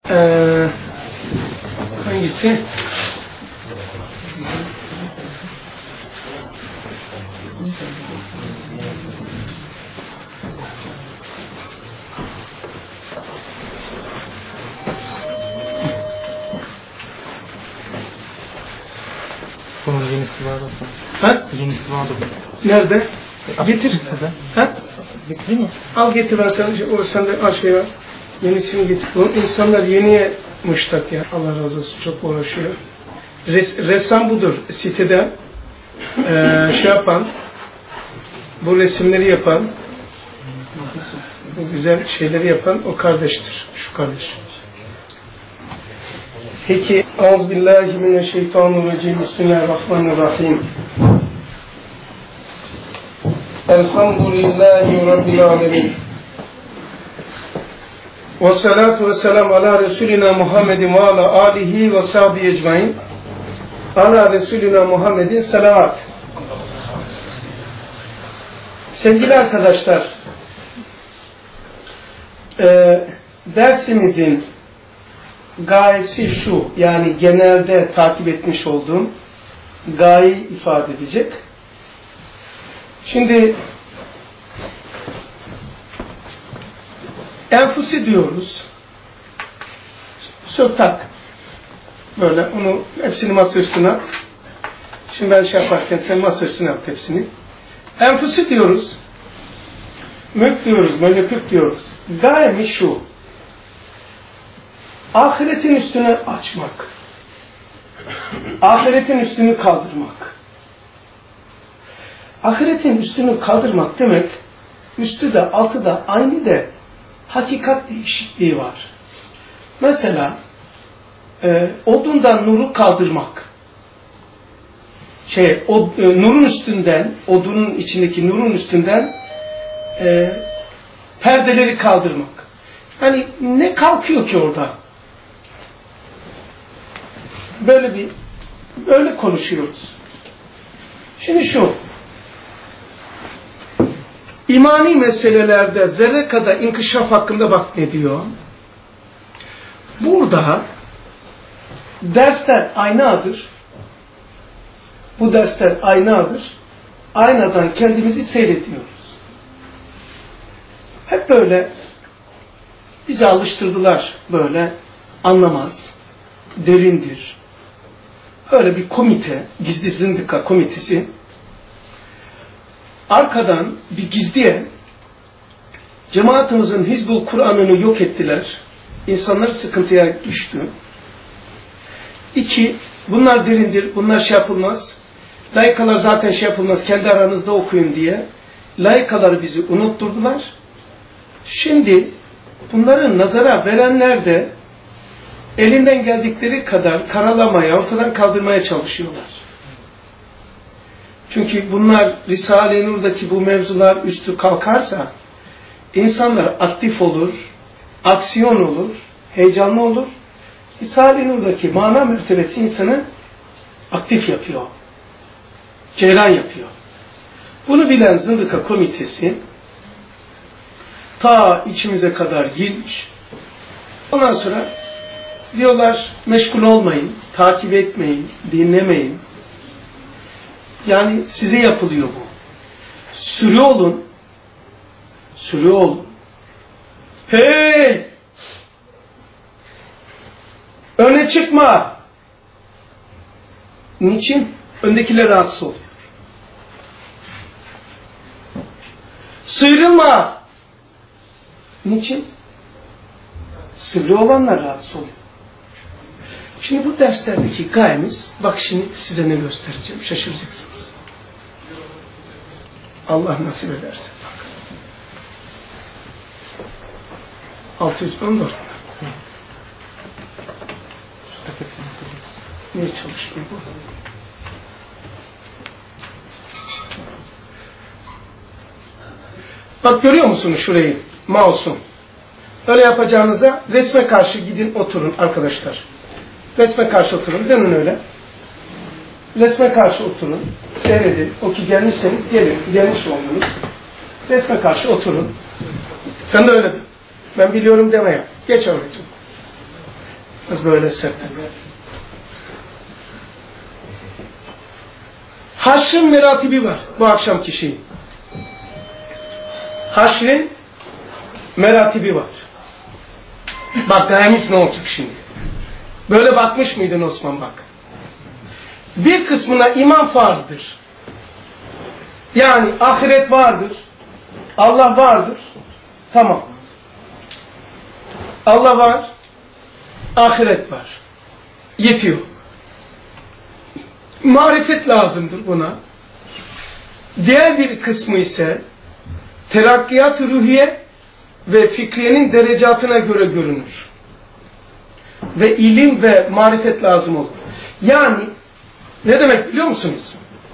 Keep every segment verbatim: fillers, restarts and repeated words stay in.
Ee, hangisi? Bunun yenisi var aslında. Ha? Yenisi vardı. Nerede? Getir. Ha? Getireyim mi? Al getir, ben sen, o sen de aşağıya yenisini getir. Bu insanlar yeniye müştak ya. Allah razı olsun, çok uğraşıyor. Res, ressam budur sitede. Ee, şey yapan, bu resimleri yapan, bu güzel şeyleri yapan o kardeştir. Şu kardeş. Peki, Euzubillahimineşşeytanirracim. Bismillahirrahmanirrahim. Elhamdülillahi Rabbil alemin. Ve salatu ve selam ala Resulina Muhammedin ve ala alihi ve sahbihi ecmain. Ala Resulina Muhammedin selavat. Sevgili arkadaşlar, e, dersimizin gayesi şu, yani genelde takip etmiş olduğum gayeyi ifade edecek. Şimdi enfusi diyoruz. Söktak. Böyle onu hepsini masa üstüne at. Şimdi ben şey yaparken sen masa üstüne at hepsini. Enfusi diyoruz. Mülk diyoruz, melekut diyoruz. Gayemiz şu. Ahiretin üstünü açmak. Ahiretin üstünü kaldırmak. Ahiretin üstünü kaldırmak demek, üstü de altı da aynı de hakikat değişikliği var. Mesela e, odundan nuru kaldırmak. Şey, o, e, nurun üstünden, odunun içindeki nurun üstünden e, perdeleri kaldırmak. Hani ne kalkıyor ki orada? Böyle bir, böyle konuşuyoruz. Şimdi şu, İmani meselelerde zerre kadar inkişaf hakkında bak ne diyor. Burada dersler aynadır. Bu dersler aynadır. Aynadan kendimizi seyrediyoruz. Hep böyle bizi alıştırdılar, böyle anlamaz, derindir. Öyle bir komite, gizli zındıka komitesi arkadan bir gizliye cemaatimizin Hizbul Kur'an'ını yok ettiler. İnsanlar sıkıntıya düştü. İki, bunlar derindir, bunlar şey yapılmaz. Laikalar zaten şey yapılmaz, kendi aranızda okuyun diye. Laikaları bizi unutturdular. Şimdi bunların nazara verenler de elinden geldikleri kadar karalamaya, ortadan kaldırmaya çalışıyorlar. Çünkü bunlar Risale-i Nur'daki bu mevzular üstü kalkarsa insanlar aktif olur, aksiyon olur, heyecanlı olur. Risale-i Nur'daki mana mertebesi insanı aktif yapıyor, ceyran yapıyor. Bunu bilen Zındıka Komitesi ta içimize kadar girmiş. Ondan sonra diyorlar meşgul olmayın, takip etmeyin, dinlemeyin. Yani size yapılıyor bu. Sürü olun. Sürü olun. Hey! Öne çıkma. Niçin? Öndekiler rahatsız oluyor. Sıyrılma. Niçin? Sivri olanlar rahatsız oluyor. Şimdi bu derslerdeki gayemiz, bak şimdi size ne göstereceğim, şaşıracaksınız. Allah nasip ederse. Bak. altı yüz on dört. Niye çalışmıyor bu? Bak görüyor musunuz şurayı? Mouse'un. Öyle yapacağınıza resme karşı gidin oturun arkadaşlar. Resme karşı oturun. Dönün öyle. Resme karşı oturun. Seyredin. O ki gelmişseniz gelin. Gelmiş olmanız. Resme karşı oturun. Sen de öyle de. Ben biliyorum deme ya. Geç oraya. Az böyle sert. Haşrın meratibi var bu akşamki şeyin. Haşrın meratibi var. Bak gayemiz ne olacak şimdi? Böyle bakmış mıydın Osman bak? Bir kısmına iman farzdır. Yani ahiret vardır. Allah vardır. Tamam. Allah var. Ahiret var. Yetiyor. Marifet lazımdır buna. Diğer bir kısmı ise terakkiyat-ı ruhiye ve fikriyenin derecatına göre görünür. Ve ilim ve marifet lazım olur. Yani ne demek biliyor musunuz?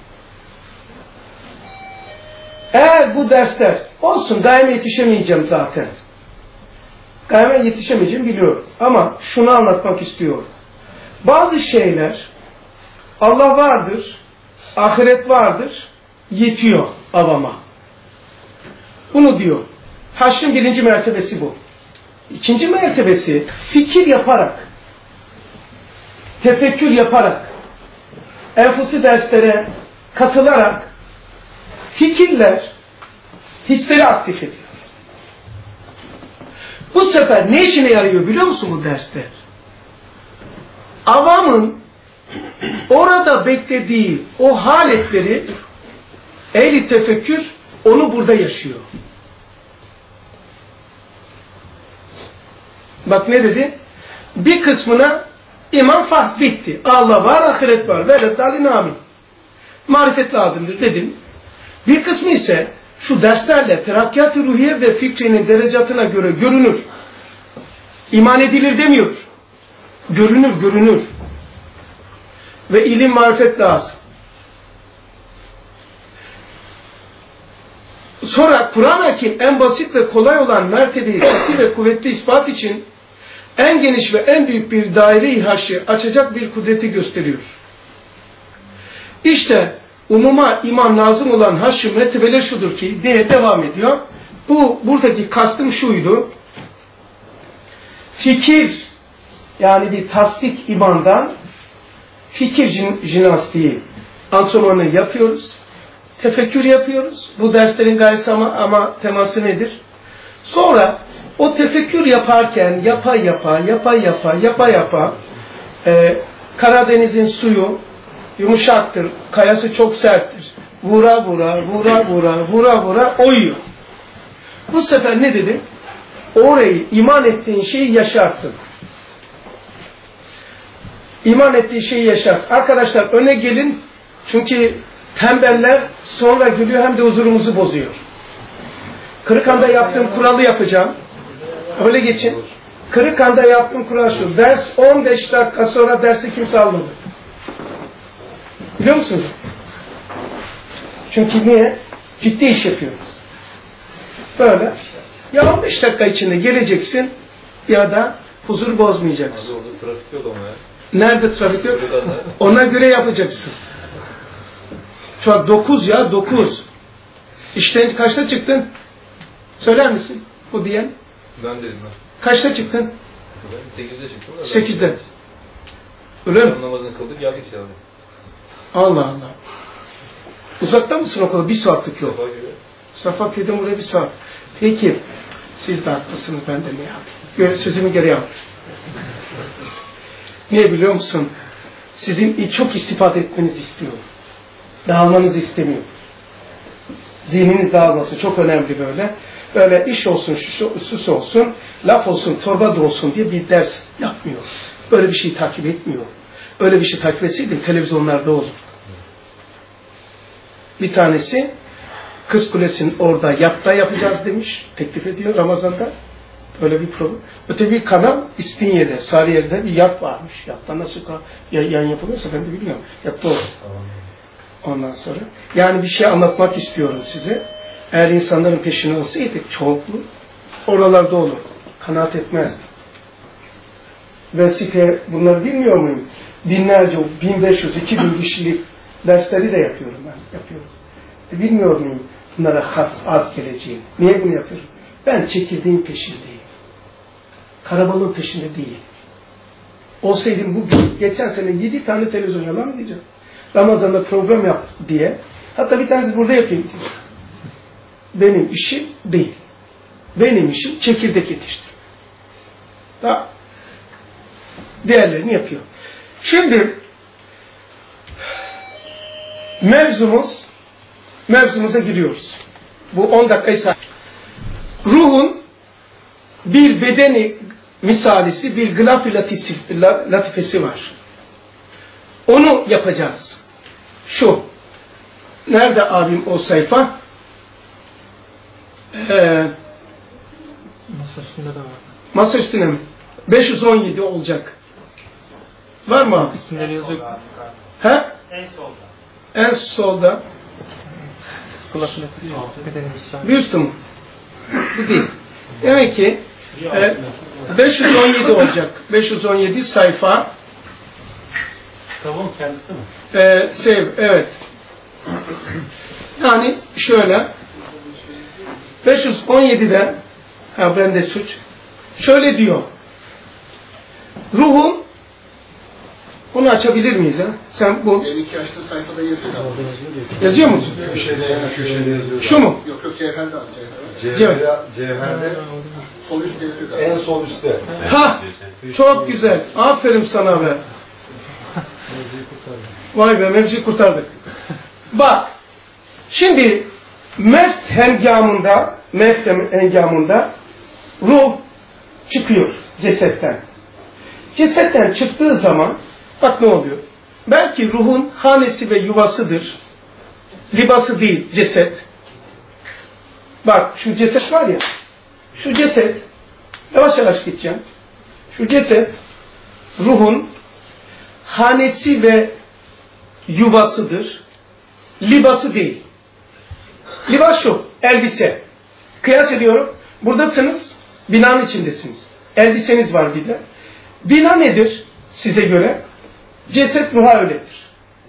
Eğer bu dersler olsun, daima yetişemeyeceğim zaten. Daima yetişemeyeceğim biliyorum. Ama şunu anlatmak istiyorum. Bazı şeyler Allah vardır, ahiret vardır, yetiyor avama. Bunu diyor. Haşrın birinci mertebesi bu. İkinci mertebesi fikir yaparak, tefekkür yaparak, enfusi derslere katılarak fikirler hisleri aktif ediyor. Bu sefer ne işine yarıyor biliyor musun bu dersler? Avamın orada beklediği o haletleri ehli tefekkür onu burada yaşıyor. Bak ne dedi? Bir kısmına iman farz bitti. Allah var, ahiret var. Velet alin amin. Marifet lazımdır dedim. Bir kısmı ise şu derslerle terakkiyat-ı ruhiye ve fikrinin derecatına göre görünür. İman edilir demiyor. Görünür, görünür. Ve ilim, marifet lazım. Sonra Kur'an-ı Hakim en basit ve kolay olan mertebeyi katı ve kuvvetli ispat için en geniş ve en büyük bir daire-i haşi açacak bir kudreti gösteriyor. İşte umuma iman lazım olan haşi mertebeler şudur ki diye devam ediyor. Bu buradaki kastım şuydu. Fikir yani bir tasdik imandan fikir jinastiği antrenmanı yapıyoruz. Tefekkür yapıyoruz. Bu derslerin gayesi ama, ama teması nedir? Sonra o tefekkür yaparken yapa yapa, yapa yapa, yapa yapa e, Karadeniz'in suyu yumuşaktır, kayası çok serttir. Vura vura, vura vura, vura vura oyuyor. Bu sefer ne dedi? Orayı iman ettiğin şeyi yaşarsın. İman ettiği şeyi yaşar. Arkadaşlar öne gelin çünkü tembeller sonra gülüyor hem de huzurumuzu bozuyor. Kırıkhan'da yaptığım kuralı yapacağım. Öyle geçin. Kırıkhan'da yaptığım kural şu. Ders on beş dakika sonra dersi kimse almadı. Biliyor musunuz? Çünkü niye? Ciddi iş yapıyoruz. Böyle. Ya on beş dakika içinde geleceksin ya da huzur bozmayacaksın. Orada trafik yok ama ya. Nerede trafik yok? Ona göre yapacaksın. Şu an dokuz ya dokuz. İşten kaçta çıktın? Söyler misin? O diyen. Ben dedim ben. Kaçta çıktın? Ben sekizde çıktım. sekizde. Öyle mi? Namazını kıldık geldik ya. Allah Allah. Uzakta mısın o kadar? Bir saatlik yol. Safa gibi. Safaköy'den buraya bir saat. Peki. Siz de haklısınız. Ben de ne yapayım? Sözümü geri al. Niye biliyor musun? Sizin çok istifade etmenizi istiyorum. Dağılmanızı istemiyorum. Zihniniz dağılması çok önemli böyle. Böyle iş olsun, şu sus olsun, laf olsun, torba da olsun diye bir ders yapmıyor. Böyle bir şey takip etmiyor. Öyle bir şey takip etseydim televizyonlarda olurdu. Bir tanesi Kız Kulesi'nin orada yatta yapacağız demiş. Teklif ediyor Ramazan'da. Öyle bir program. Öte bir kanal İspinye'de, Sarıyer'de bir yat varmış. Yatta nasıl yan yapılıyorsa ben de bilmiyorum. Yatta olur. Ondan sonra. Yani bir şey anlatmak istiyorum size. Eğer insanların peşine olsaydık çoğunluklu oralarda olur. Kanaat etmezdi. Ve site bunları bilmiyor muyum? Binlerce, bin beş yüz, iki bin kişilik dersleri de yapıyorum ben. Yapıyoruz. E bilmiyor muyum bunlara has, az geleceğini? Niye bunu yapıyorum? Ben çekirdeğin peşindeyim. Karabalığın peşinde değil. olsaydım bugün, geçen sene yedi tane televizyon yalan mı diyeceğim? Ramazan'da program yap diye. Hatta bir tanesi burada yapayım diyor. Benim işim değil. Benim işim çekirdek yetiştirmek. Daha diğerlerini yapıyor. Şimdi mevzumuz mevzumuza giriyoruz. Bu on dakikayı say. Ruhun bir bedeni misalisi, bir gılaf-ı latifesi var. Onu yapacağız. Şu. Nerede abim o sayfa? Ee, Masa üstünde de var. Masa üstüne mi? beş yüz on yedi olacak. Var mı abi? İsimleri yazıyor. He? En solda. En solda. Kulaklık. Bedenimiz sağ. Bir üstü mü? Bu değil. Demek ki e, beş yüz on yedi olacak. beş yüz on yedi sayfa. Kitabın kendisi mi? E, sev, evet. Yani şöyle beş yüz on yedide ha bende suç. Şöyle diyor. Ruhun bunu açabilir miyiz ha? Sen bu elli yaşlı sayfada yazıyor. yazıyor musun? Köşede, köşede yazıyor. Şu mu? Yok yok cevherde abi cevherde. Cevher. Cevherde sol üstte yazıyor galiba. En sol üstte. Ha, çok güzel. Aferin sana be. Vay be, mevzuyu kurtardık. Bak, şimdi mevt hengamında, mevt hengamında ruh çıkıyor cesetten. Cesetten çıktığı zaman, bak ne oluyor? Belki ruhun hanesi ve yuvasıdır. Libası değil, ceset. Bak, şu ceset var ya, şu ceset, yavaş yavaş gideceğim. Şu ceset, ruhun hanesi ve yuvasıdır. Libası değil. Libas şu, elbise. Kıyas ediyorum, buradasınız, binanın içindesiniz. Elbiseniz var bir de. Bina nedir size göre? Ceset ruha öyledir.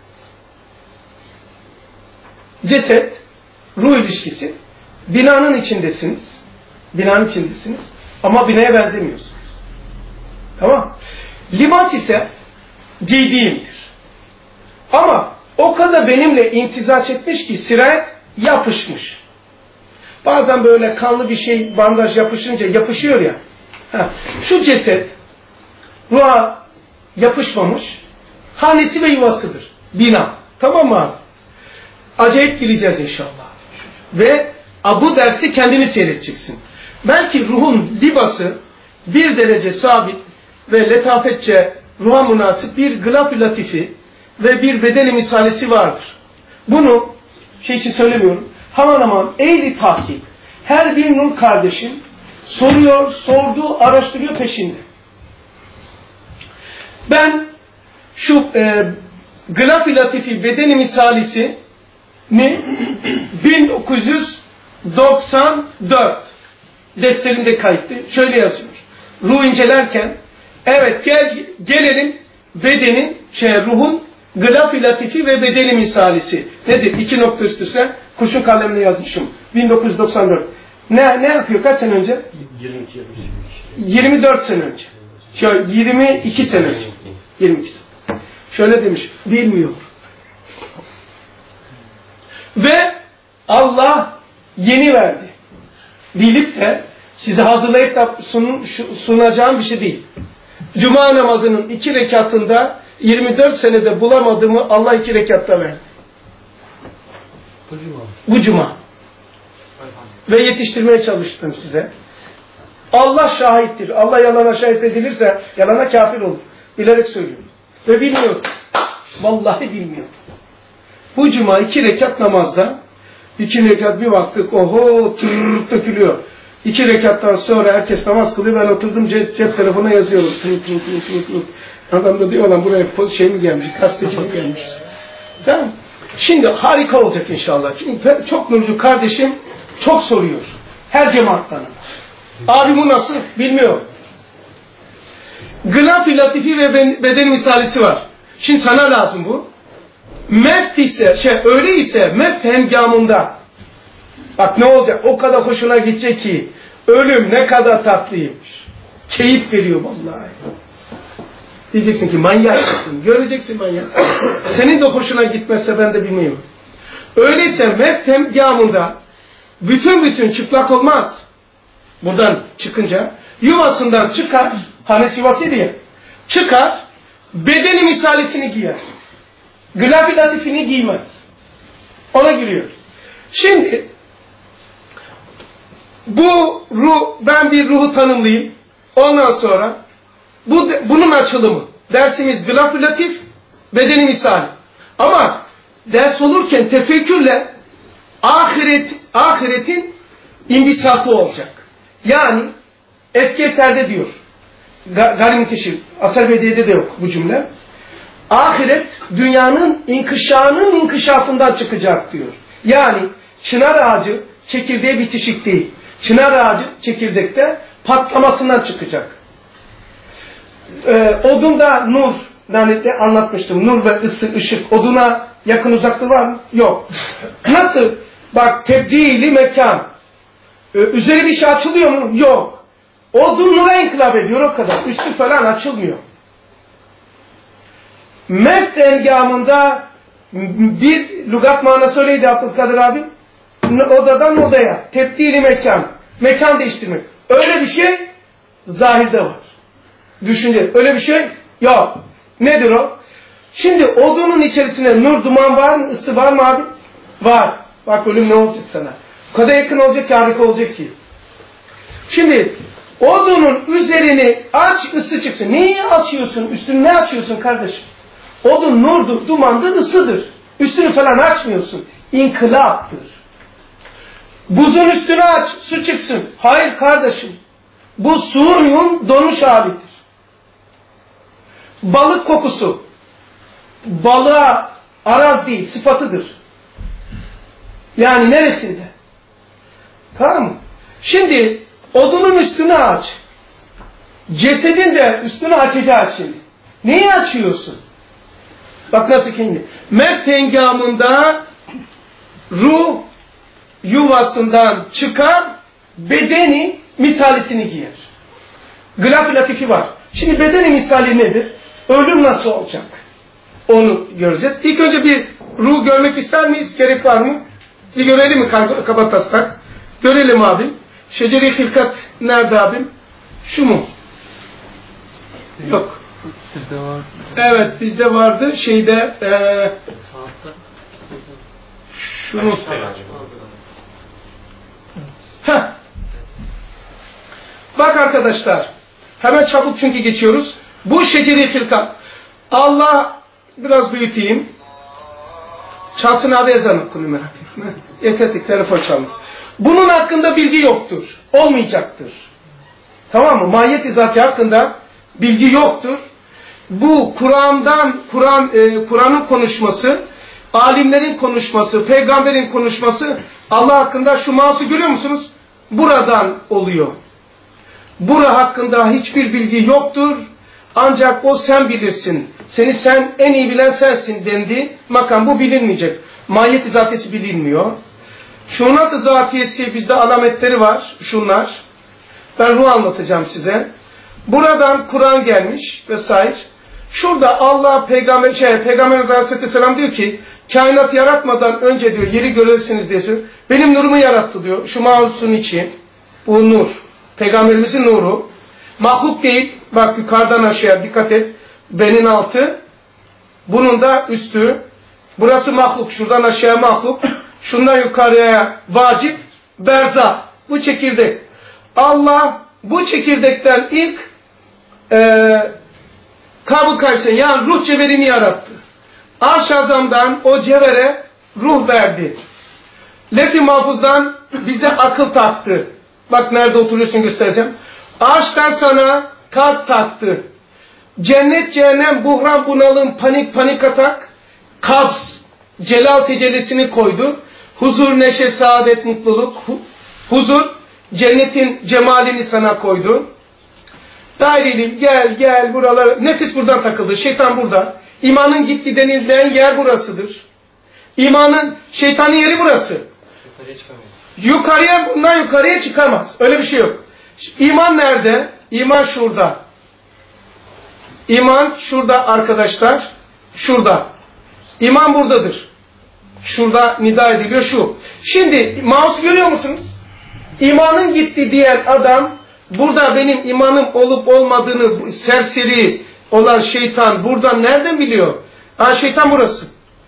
Ceset, ruh ilişkisi. Binanın içindesiniz. Binanın içindesiniz. Ama binaya benzemiyorsunuz. Tamam. Libas ise giydiğimdir. Ama o kadar benimle imtizaç etmiş ki sirayet yapışmış. Bazen böyle kanlı bir şey bandaj yapışınca yapışıyor ya. Heh. Şu ceset ruha yapışmamış. Hanesi ve yuvasıdır. Bina. Tamam mı abi? Acayip gireceğiz inşallah. Ve bu derste kendini seyredeceksin. Belki ruhun libası bir derece sabit ve letafetçe ruha münasip bir gılaf-ı latifi ve bir bedeni misalesi vardır. Bunu şey için söylemiyorum. Hemen hemen ehli tahkik her bir nur kardeşim soruyor, sordu, araştırıyor peşinde. Ben şu e, gılaf-ı latifi bedeni misalisi ni bin dokuz yüz doksan dört defterimde kayıttı. Şöyle yazıyor. Ruh incelerken evet gel gelelim bedenin şey ruhun gılaf-ı latifi ve bedeni misalisi. Nedir? İki nokta üst üste kurşun kalemle yazmışım. bin dokuz yüz doksan dört. Ne ne yapıyor? Kaç sene önce? yirmi dört sene önce. Şöyle yirmi iki sene önce. yirmi iki sene. Şöyle demiş. Bilmiyor. Ve Allah yeni verdi. Bilip de size hazırlayıp da sun, sunacağım bir şey değil. Cuma namazının iki rekatında yirmi dört senede bulamadığımı Allah iki rekatta verdi. Bu cuma. Bu cuma. Ve yetiştirmeye çalıştım size. Allah şahittir. Allah yalana şahit edilirse yalana kafir olur. Bilerek söylüyorum. Ve bilmiyorum. Vallahi bilmiyorum. Bu cuma iki rekat namazda iki rekat bir baktık oho tırırırıp dökülüyor. İki rekattan sonra herkes namaz kılıyor. Ben oturdum cep, cep telefona yazıyorum. Tırır tırır tırır tırır tırır. Adam da diyor lan buraya şey mi gelmiş, gazeteci mi gelmiş. Tamam. Şimdi harika olacak inşallah. Çünkü çok nurcu kardeşim çok soruyor. Her cemaattan. Abi bu nasıl? Bilmiyor. Gılaf-ı latifi ve beden misalisi var. Şimdi sana lazım bu. Meft ise, şey öyle ise meft hengamında. Bak ne olacak? O kadar hoşuna gidecek ki ölüm ne kadar tatlıymış. Keyif veriyor vallahi. Diyeceksin ki manyak mısın? Göreceksin manyak. Senin de hoşuna gitmezse ben de bilmiyorum. Öyleyse meftem gamında bütün bütün çıplak olmaz. Buradan çıkınca yuvasından çıkar, Hanes yuvası diye çıkar, bedeni misalisini giyer. Gılaf-ı latifini giymez. Ona giriyor. Şimdi bu ruh, ben bir ruhu tanımlayayım. Ondan sonra bu bunun açılımı. Dersimiz gılaf-ı latif, bedeni misali. Ama ders olurken tefekkürle ahiret, ahiretin imbisatı olacak. Yani eski eserde diyor, Garim Teşir, Asar Bediye'de de yok bu cümle. Ahiret dünyanın inkışanın inkışafından çıkacak diyor. Yani çınar ağacı çekirdeği bitişik değil. Çınar ağacı çekirdekte patlamasından çıkacak. Ee, odunda nur, lanette anlatmıştım. Nur ve ısı, ışık. Oduna yakın uzaklığı var mı? Yok. Nasıl? Bak tebdili mekan. Ee, üzeri bir şey açılıyor mu? Yok. Odun nura inkılap ediyor o kadar. Üstü falan açılmıyor. Meft engamında bir lügat manası öyleydi Abdülkadir abi. Odadan odaya. Tebdili mekan. Mekan değiştirmek. Öyle bir şey zahirde var. Düşünce. Öyle bir şey yok. Nedir o? Şimdi odunun içerisine nur, duman var mı? Isı var mı abi? Var. Bak ölüm ne olacak sana? O kadar yakın olacak ki, harika olacak ki. Şimdi odunun üzerini aç, ısı çıksın. Neyi açıyorsun? Üstünü ne açıyorsun kardeşim? Odun nurdur, dumandır, ısıdır. Üstünü falan açmıyorsun. İnkılaptır. Buzun üstünü aç, su çıksın. Hayır kardeşim. Bu suyun donuş halidir. Balık kokusu balığa araz değil, sıfatıdır. Yani neresinde? Tamam mı? Şimdi odunun üstünü aç. Cesedin de üstünü açacağız şimdi. Neyi açıyorsun? Bak nasıl kendi. Mevt hengamında ruh yuvasından çıkar, bedeni misalisini giyer. Gılaf-ı latifi var. Şimdi bedeni misali nedir? Ölüm nasıl olacak? Onu göreceğiz. İlk önce bir ruh görmek ister miyiz? Gerek var mı? Bir görelim mi kabataslak? Görelim abim. Şeceri hilkat nerede abim? Şu mu? Yok. Sizde var. Evet bizde vardı. Şeyde ee, Saatte. şunu. Heh. Bak arkadaşlar. Hemen çabuk çünkü geçiyoruz. Bu şeceri hilkat. Allah biraz büyüteyim. Çalsın abi ezan okunu merak etme. Yeterlik telefon çalmaz. Bunun hakkında bilgi yoktur. Olmayacaktır. Tamam mı? Mahiyet-i zati hakkında bilgi yoktur. Bu Kur'an'dan, Kur'an, e, Kur'an'ın konuşması, alimlerin konuşması, peygamberin konuşması Allah hakkında şu mouse'u görüyor musunuz? Buradan oluyor. Bura hakkında hiçbir bilgi yoktur. Ancak o sen bilirsin. Seni sen en iyi bilen sensin dendi. Makam bu bilinmeyecek. Mahiyet-i zatiyesi bilinmiyor. Şunat-ı zatiyesi bizde alametleri var. Şunlar. Ben ruh anlatacağım size. Buradan Kur'an gelmiş vesaire. Şurada Allah peygamber şey Peygamberimiz Aleyhisselam diyor ki kainat yaratmadan önce diyor yeri görürsünüz diye söylüyor. Benim nurumu yarattı diyor. Şu mağlusun içi. Bu nur. Peygamberimizin nuru. Mahluk değil. Bak yukarıdan aşağıya dikkat et. Benin altı. Bunun da üstü. Burası mahluk. Şuradan aşağıya mahluk. Şundan yukarıya vacip. Berza. Bu çekirdek. Allah bu çekirdekten ilk e, Kab-ı Kays'ın yani ruh cevherini yarattı. Arş-ı Azam'dan o cevhere ruh verdi. Lef-i Mahfuz'dan bize akıl taktı. Bak nerede oturuyorsun göstereceğim. Arş'tan sana kalp taktı. Cennet, cehennem, buhran, bunalım, panik, panik atak, kabz, celal tecellisini koydu. Huzur, neşe, saadet, mutluluk, hu huzur, cennetin cemalini sana koydu. Dairelim, gel gel buralara. Nefis buradan takıldı. Şeytan burada. İmanın gitti denilen yer burasıdır. İmanın, şeytanın yeri burası. Yukarıya çıkamıyor. Yukarıya, bundan yukarıya çıkamaz. Öyle bir şey yok. İman nerede? İman şurada. İman şurada arkadaşlar. Şurada. İman buradadır. Şurada nida ediliyor şu. Şimdi mouse görüyor musunuz? İmanın gitti diyen adam burada benim imanım olup olmadığını serseri olan şeytan buradan nereden biliyor? Ha, şeytan burası.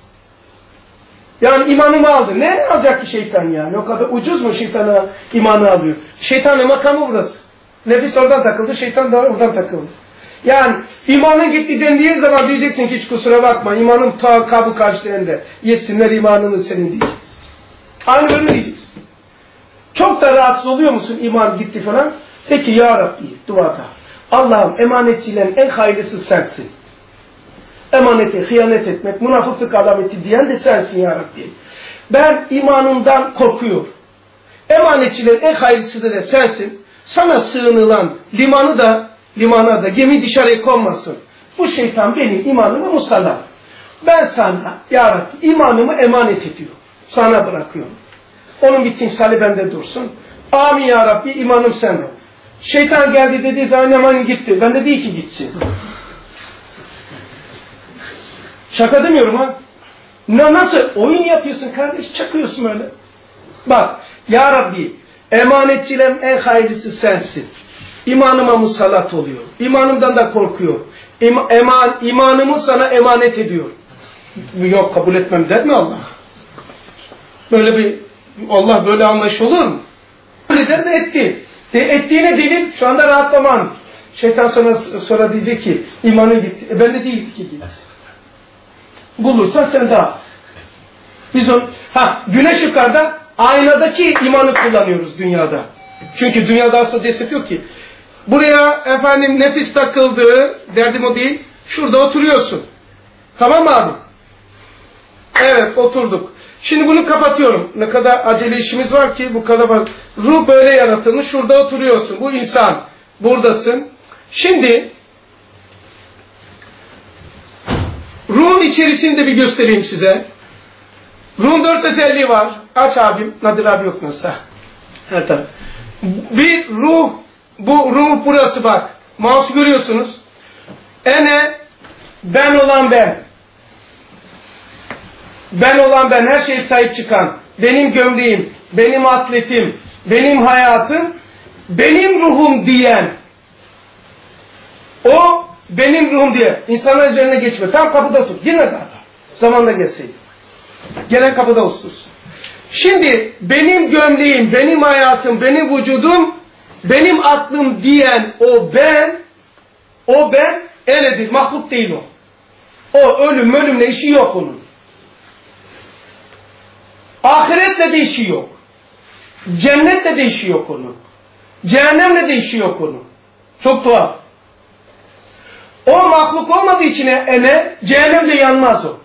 Yani imanımı aldı. Ne alacak ki şeytan yani? O kadar ucuz mu şeytana imanı alıyor? Şeytanın makamı burası. Nefis oradan takıldı, şeytan da oradan takıldı. Yani imanın gitti dendiği zaman diyeceksin ki hiç kusura bakma, imanım ta kabı karşılarında. Yesinler imanını senin diyeceksin. Aynı böyle diyeceksin. Çok da rahatsız oluyor musun iman gitti falan? Peki ya Rabbi duada. Allah'ım emanetçilerin en hayırlısı sensin. Emanete hıyanet etmek, münafıklık alameti diyen de sensin ya Rabbi. Ben imanımdan korkuyorum. Emanetçilerin en hayırlısı da sensin. Sana sığınılan limanı da, limana da gemi dışarıya konmasın. Bu şeytan benim imanımı musallat. Ben sana ya Rabbi imanımı emanet ediyorum. Sana bırakıyorum. Onun bir timsali bende dursun. Amin ya Rabbi imanım sende. Şeytan geldi dediği zaman iman gitti. Ben de değil ki gitsin. Şaka demiyorum ha. Ne, nasıl? Oyun yapıyorsun kardeş, çakıyorsun öyle. Bak, ya Rabbi, emanetçilerin en hayırlısı sensin. İmanıma musallat oluyor. İmanımdan da korkuyor. İma, eman, imanımı sana emanet ediyor. Yok, kabul etmem der mi Allah? Böyle bir, Allah böyle anlayış olur mu? Öyle der de etti. De, ettiğine delil, şu anda rahatlaman. Şeytan sana sonra diyecek ki, imanın gitti. E ben de değil ki gitti. Bulursan sen daha. Biz on, ha güneş yukarıda, aynadaki imanı kullanıyoruz dünyada. Çünkü dünyada asla ceset yok ki. Buraya efendim nefis takıldı, derdim o değil. Şurada oturuyorsun. Tamam mı abi? Evet, oturduk. Şimdi bunu kapatıyorum. Ne kadar acele işimiz var ki bu kadar var. Ruh böyle yaratılmış, şurada oturuyorsun. Bu insan. Buradasın. Şimdi ruhun içerisini de bir göstereyim size. Ruhun dört özelliği var. Aç abim. Nadir abi yok nasıl? Evet tabii. Bir ruh, bu ruh burası bak. Mouse görüyorsunuz. Ene, ben olan ben. Ben olan ben, her şeye sahip çıkan. Benim gömleğim, benim atletim, benim hayatım, benim ruhum diyen. O benim ruhum diye. İnsanlar üzerine geçme. Tam kapıda otur. Girme daha. Zamanla gelseydi. Gelen kapıda otursun. Şimdi benim gömleğim, benim hayatım, benim vücudum, benim aklım diyen o ben, o ben öyledir. Mahluk değil o. O ölüm ölümle işi yok onun. Ahiretle de işi yok. Cennetle de işi yok onun. Cehennemle de işi yok onun. Çok tuhaf. O mahluk olmadığı için ene, cehennemde yanmaz o.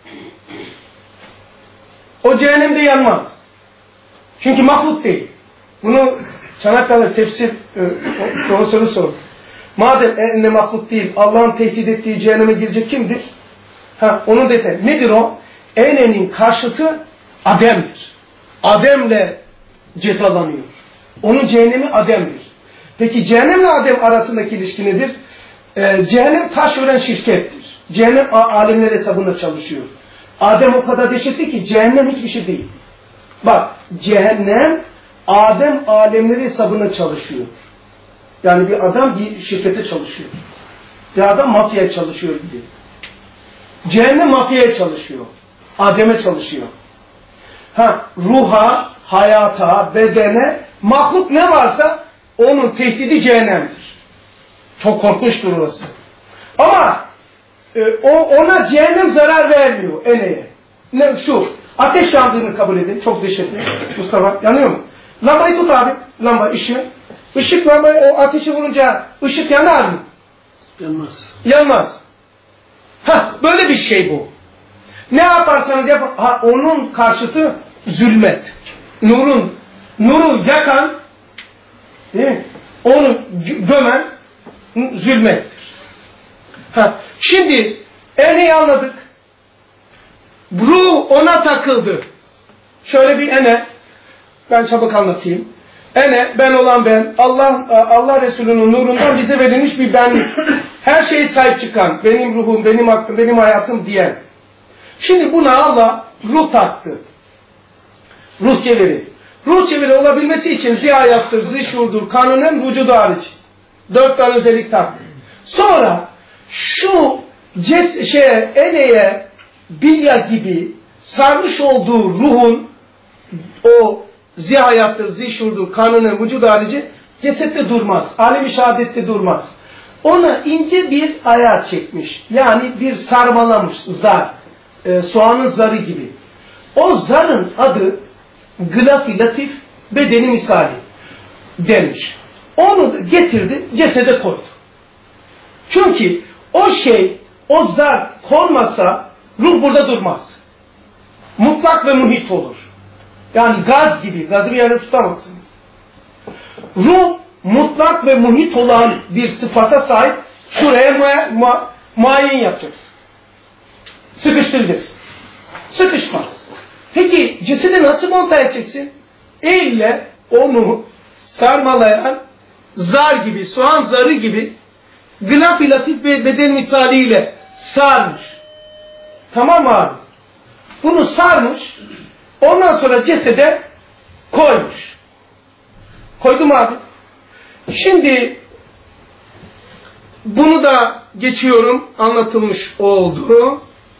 O cehennemde yanmaz. Çünkü mahluk değil. Bunu Çanakkale tefsir e, profesörü sordu. Madem ene mahluk değil, Allah'ın tehdit ettiği cehenneme girecek kimdir? Ha, onu dedi. Nedir o? Enenin karşıtı Adem'dir. Adem'le cezalanıyor. Onun cehennemi Adem'dir. Peki cehennemle Adem arasındaki ilişki nedir? Ee, cehennem taş ören şirkettir. Cehennem alemler hesabında çalışıyor. Adem o kadar dehşetli ki cehennem hiçbir şey değil. Bak, cehennem Adem alemleri hesabında çalışıyor. Yani bir adam bir şirkete çalışıyor. Bir adam mafyaya çalışıyor gibi. Cehennem mafyaya çalışıyor. Adem'e çalışıyor. Ha, ruha, hayata, bedene, mahluk ne varsa onun tehdidi cehennemdir. Çok korkunçtur orası. Ama e, o, ona cehennem zarar vermiyor eneye. Ne, şu, ateş yandığını kabul edin. Çok dehşetli. Mustafa, yanıyor mu? Lambayı tut abi. Lamba, ışığı. Işık lambayı, o ateşi vurunca ışık yanar mı? Yanmaz. Yanmaz. Ha, böyle bir şey bu. Ne yaparsanız yapın, ha, onun karşıtı zulmet. Nurun, nuru yakan, değil mi? Onu gömen zulmettir. Ha, şimdi eneyi anladık. Ruh ona takıldı. Şöyle bir ene, ben çabuk anlatayım. Ene, ben olan ben, Allah Allah Resulü'nün nurundan bize verilmiş bir benlik. her şeye sahip çıkan, benim ruhum, benim aklım, benim hayatım diyen. Şimdi buna Allah ruh taktı. Ruh cevheri. Ruh cevheri olabilmesi için zihayattır, zişurdur, kanının vücudu hariç. Dört tane özellik taktı. Sonra şu ces şeye, eleye, bilya gibi sarmış olduğu ruhun o zihayattır, zişurdur, kanının vücudu harici cesette durmaz. Alem-i şehadette durmaz. Ona ince bir ayar çekmiş. Yani bir sarmalamış zar. E, soğanın zarı gibi. O zarın adı gılaf-ı latif bedeni misali denmiş. Onu getirdi, cesede koydu. Çünkü o şey, o zar konmasa ruh burada durmaz. Mutlak ve muhit olur. Yani gaz gibi, gazı bir yerde tutamazsınız. Ruh mutlak ve muhit olan bir sıfata sahip. Şuraya ma ma muayyen yapacaksın. Sıkıştıracaksın. Sıkışmaz. Peki cesedi nasıl monta edeceksin? Elle onu sarmalayan zar gibi, soğan zarı gibi gılaf-ı latif ve beden misaliyle sarmış. Tamam mı abi? Bunu sarmış. Ondan sonra cesede koymuş. Koydu mu abi? Şimdi bunu da geçiyorum. Anlatılmış oldu.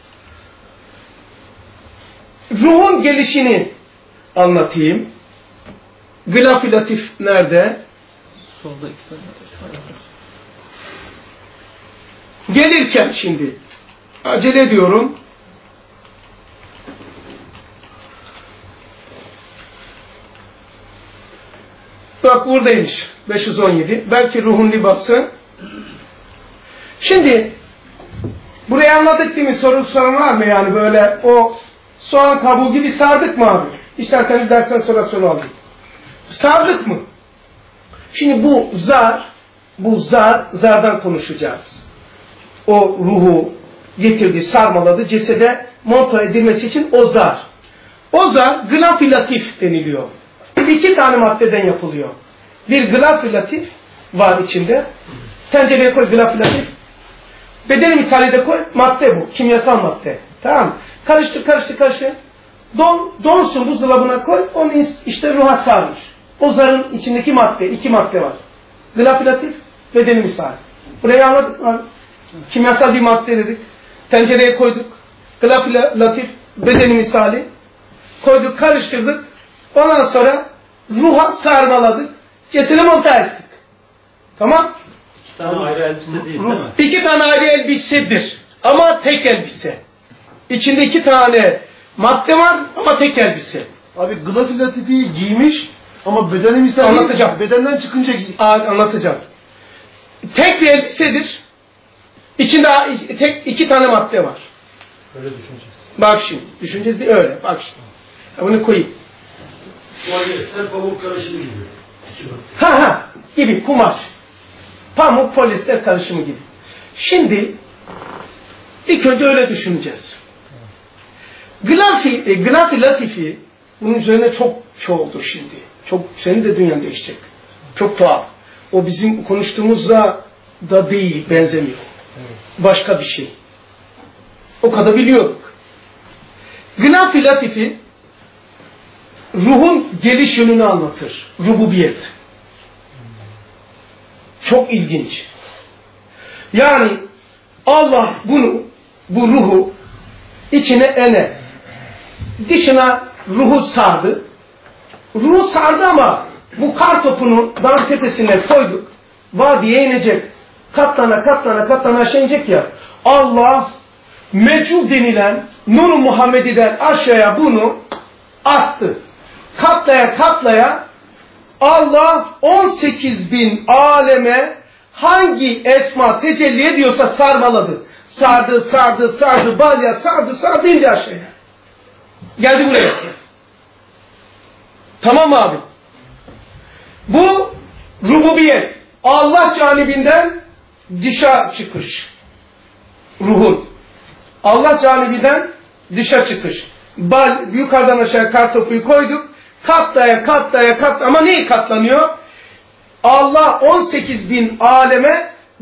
Ruhun gelişini anlatayım. Gılaf-ı latif nerede? Solda iki tane. Gelirken şimdi acele ediyorum. Bak buradaymış. beş yüz on yedi. Belki ruhun libası. Şimdi burayı anladık değil mi? Soru soran var mı yani böyle o soğan kabuğu gibi sardık mı abi? İsterseniz dersten sonra soru alayım. Sardık mı? Şimdi bu zar, bu zar, zardan konuşacağız. O ruhu getirdi, sarmaladı, cesede monta edilmesi için o zar. O zar gılaf-ı latif deniliyor. İki tane maddeden yapılıyor. Bir gılaf-ı latif var içinde. Tencereye koy gılaf-ı latif. Bedeni misali de koy, madde bu. Kimyasal madde. Tamam. Karıştır, karıştır, karıştır. Don, donsun buzdolabına koy. Onu işte ruha sarmış. O zarın içindeki madde, iki madde var. Gılaf-ı latif, bedeni misali. Burayı anladık mı? Kimyasal bir madde dedik. Tencereye koyduk. Gılaf-ı latif, bedeni misali. Koyduk, karıştırdık. Ondan sonra ruha sarmaladık. Cesedi monta ettik. Tamam? İki tane ayrı elbise değil, değil mi? İki tane ayrı elbisedir. Ama tek elbise. İçinde iki tane madde var ama tek elbise. Abi gılaf-ı latifi giymiş ama bedeni misali anlatacağım. Bedenden çıkınca giy. Anlatacağım. Tek bir elbisedir. İçinde tek iki tane madde var. Öyle düşüneceğiz. Bak şimdi. Düşüneceğiz değil öyle. Bak şimdi. Bunu koyayım. Polyester pamuk karışımı gibi. Ha ha gibi kumaş. Pamuk polyester karışımı gibi. Şimdi ilk önce öyle düşüneceğiz. Gılaf-ı e, gılaf-ı latifi bunun üzerine çok şey oldu şimdi. Çok senin de dünyan değişecek. Çok tuhaf. O bizim konuştuğumuzda da değil, benzemiyor. Evet. Başka bir şey. O kadar biliyorduk. Gılaf-ı latifi ruhun geliş yönünü anlatır. Rububiyet. Çok ilginç. Yani Allah bunu, bu ruhu içine ene, dışına ruhu sardı. Ruhu sardı ama bu kar topunu dağın tepesine koyduk. Vadiye inecek. Katlana katlana katlana aşağı inecek ya. Allah mecul denilen Nur-u Muhammedi'den aşağıya bunu attı. Katlaya katlaya Allah on sekiz bin aleme hangi esma tecelli ediyorsa sarmaladı. Sardı, sardı, sardı, balya, sardı, sardı, indi aşağıya. Geldi buraya. Tamam abi. Bu rububiyet. Allah canibinden dışa çıkış. Ruhun. Allah canibinden dışa çıkış. Bal, yukarıdan aşağı kartopuyu koyduk. Katlaya, katlaya, katlaya. Ama neyi katlanıyor? Allah on sekiz bin aleme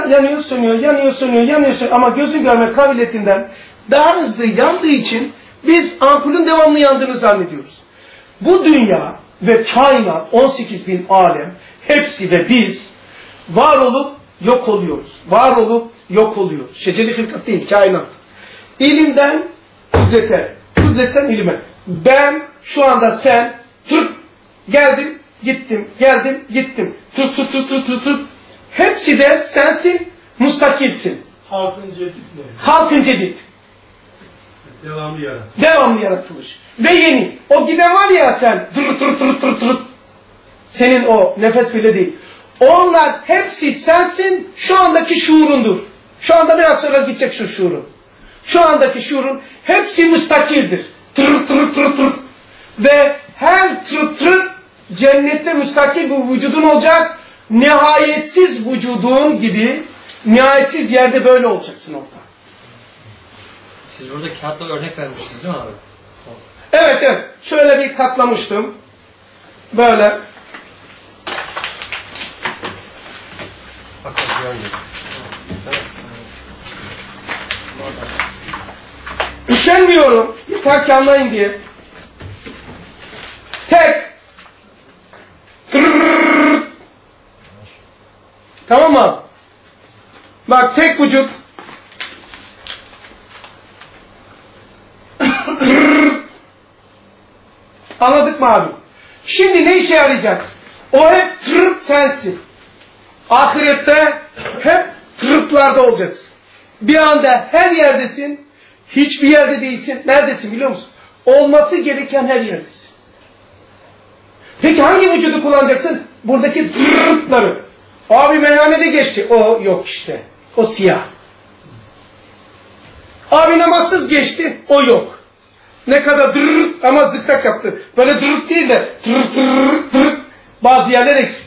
ya, yanıyor sönüyor, yanıyor sönüyor, yanıyor sönüyor ama gözün görme kabiliyetinden daha hızlı yandığı için biz ampulün devamlı yandığını zannediyoruz. Bu dünya ve kainat, on sekiz bin alem, hepsi ve biz var olup yok oluyoruz. Var olup yok oluyoruz. Şeceri hılkat değil, kainat. İlimden kudrete, kudretten ilime. Ben, şu anda sen, tırt, geldim, gittim, geldim, gittim. Tırt tırt tırt tırt tırt tırt. Hepsi de sensin, mustakilsin. Halkın cedid mi? Halkın cedid. Devamlı yarat. Devamlı yaratılış. Ve yeni. O giden var ya sen, tırt tırt tırt tırt tırt. Senin o nefes bile değil. Onlar hepsi sensin, şu andaki şuurundur. Şu anda biraz sonra gidecek şu şuurun. Şu andaki şuurun hepsi müstakildir. Tır tır tır tır. Ve her tır tır cennette müstakil bir vücudun olacak. Nihayetsiz vücudun gibi nihayetsiz yerde böyle olacaksın orada. Siz burada kağıtla örnek vermiştiniz değil mi abi? Evet evet. Şöyle bir katlamıştım. Böyle. Üşenmiyorum. Yeter ki anlayın diye. Tek. Tırrrr. Tamam mı? Bak tek vücut. Anladık mı abi? Şimdi ne işe yarayacak? O hep tırırt sensin. Ahirette hep tırıtlarda olacaksın. Bir anda her yerdesin, hiçbir yerde değilsin. Neredesin biliyor musun? Olması gereken her yerdesin. Peki hangi vücudu kullanacaksın? Buradaki tırıtları. Abi meyhanede geçti. O yok işte. O siyah. Abi namazsız geçti. O yok. Ne kadar dırırt ama zıktak yaptı. Böyle dırırt değil de dırırt dırırt dırırt. Bazı yerler eksik.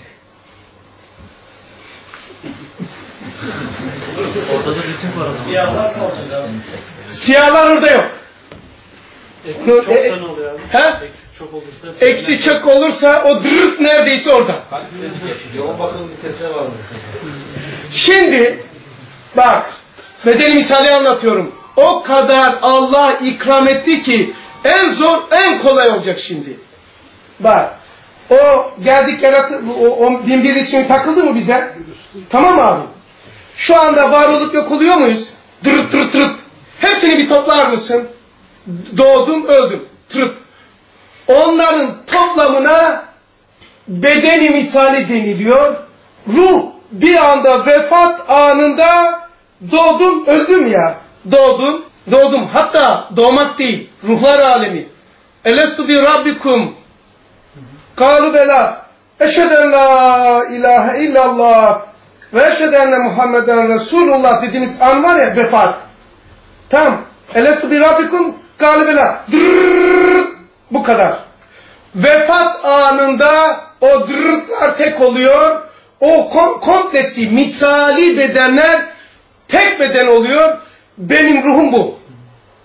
Orada da bütün var o zaman. Siyahlar kalacak abi. Siyahlar orada yok. Eksik çoksa ne oluyor abi? He? Eksik çok olursa. Eksi çok olursa o dırırt neredeyse orada. Yoğun bakım vitesine bağlı. Şimdi bak bedeni misali anlatıyorum. O kadar Allah ikram etti ki en zor en kolay olacak şimdi. Bak o geldik yaratı o, o bin bir ismi takıldı mı bize? Tamam abi. Şu anda var olup yok oluyor muyuz? Dırıt dırıt dırıt. Hepsini bir toplar mısın? Doğdum öldüm. Tırıt. Onların toplamına bedeni misali deniliyor. Ruh bir anda vefat anında doğdum öldüm ya. Doğdum, doğdum. Hatta doğmak değil. Ruhlar alemi. Elestu bi rabbikum. Kalu bela. Eşhedü en la ilahe illallah. Ve eşhedü enne Muhammeden Resulullah dediğiniz an var ya vefat. Tamam. Elestu bi rabbikum. Kalu bela. Bu kadar. Vefat anında o dırırtlar tek oluyor. O kom komplesi misali bedenler tek beden oluyor. Benim ruhum bu.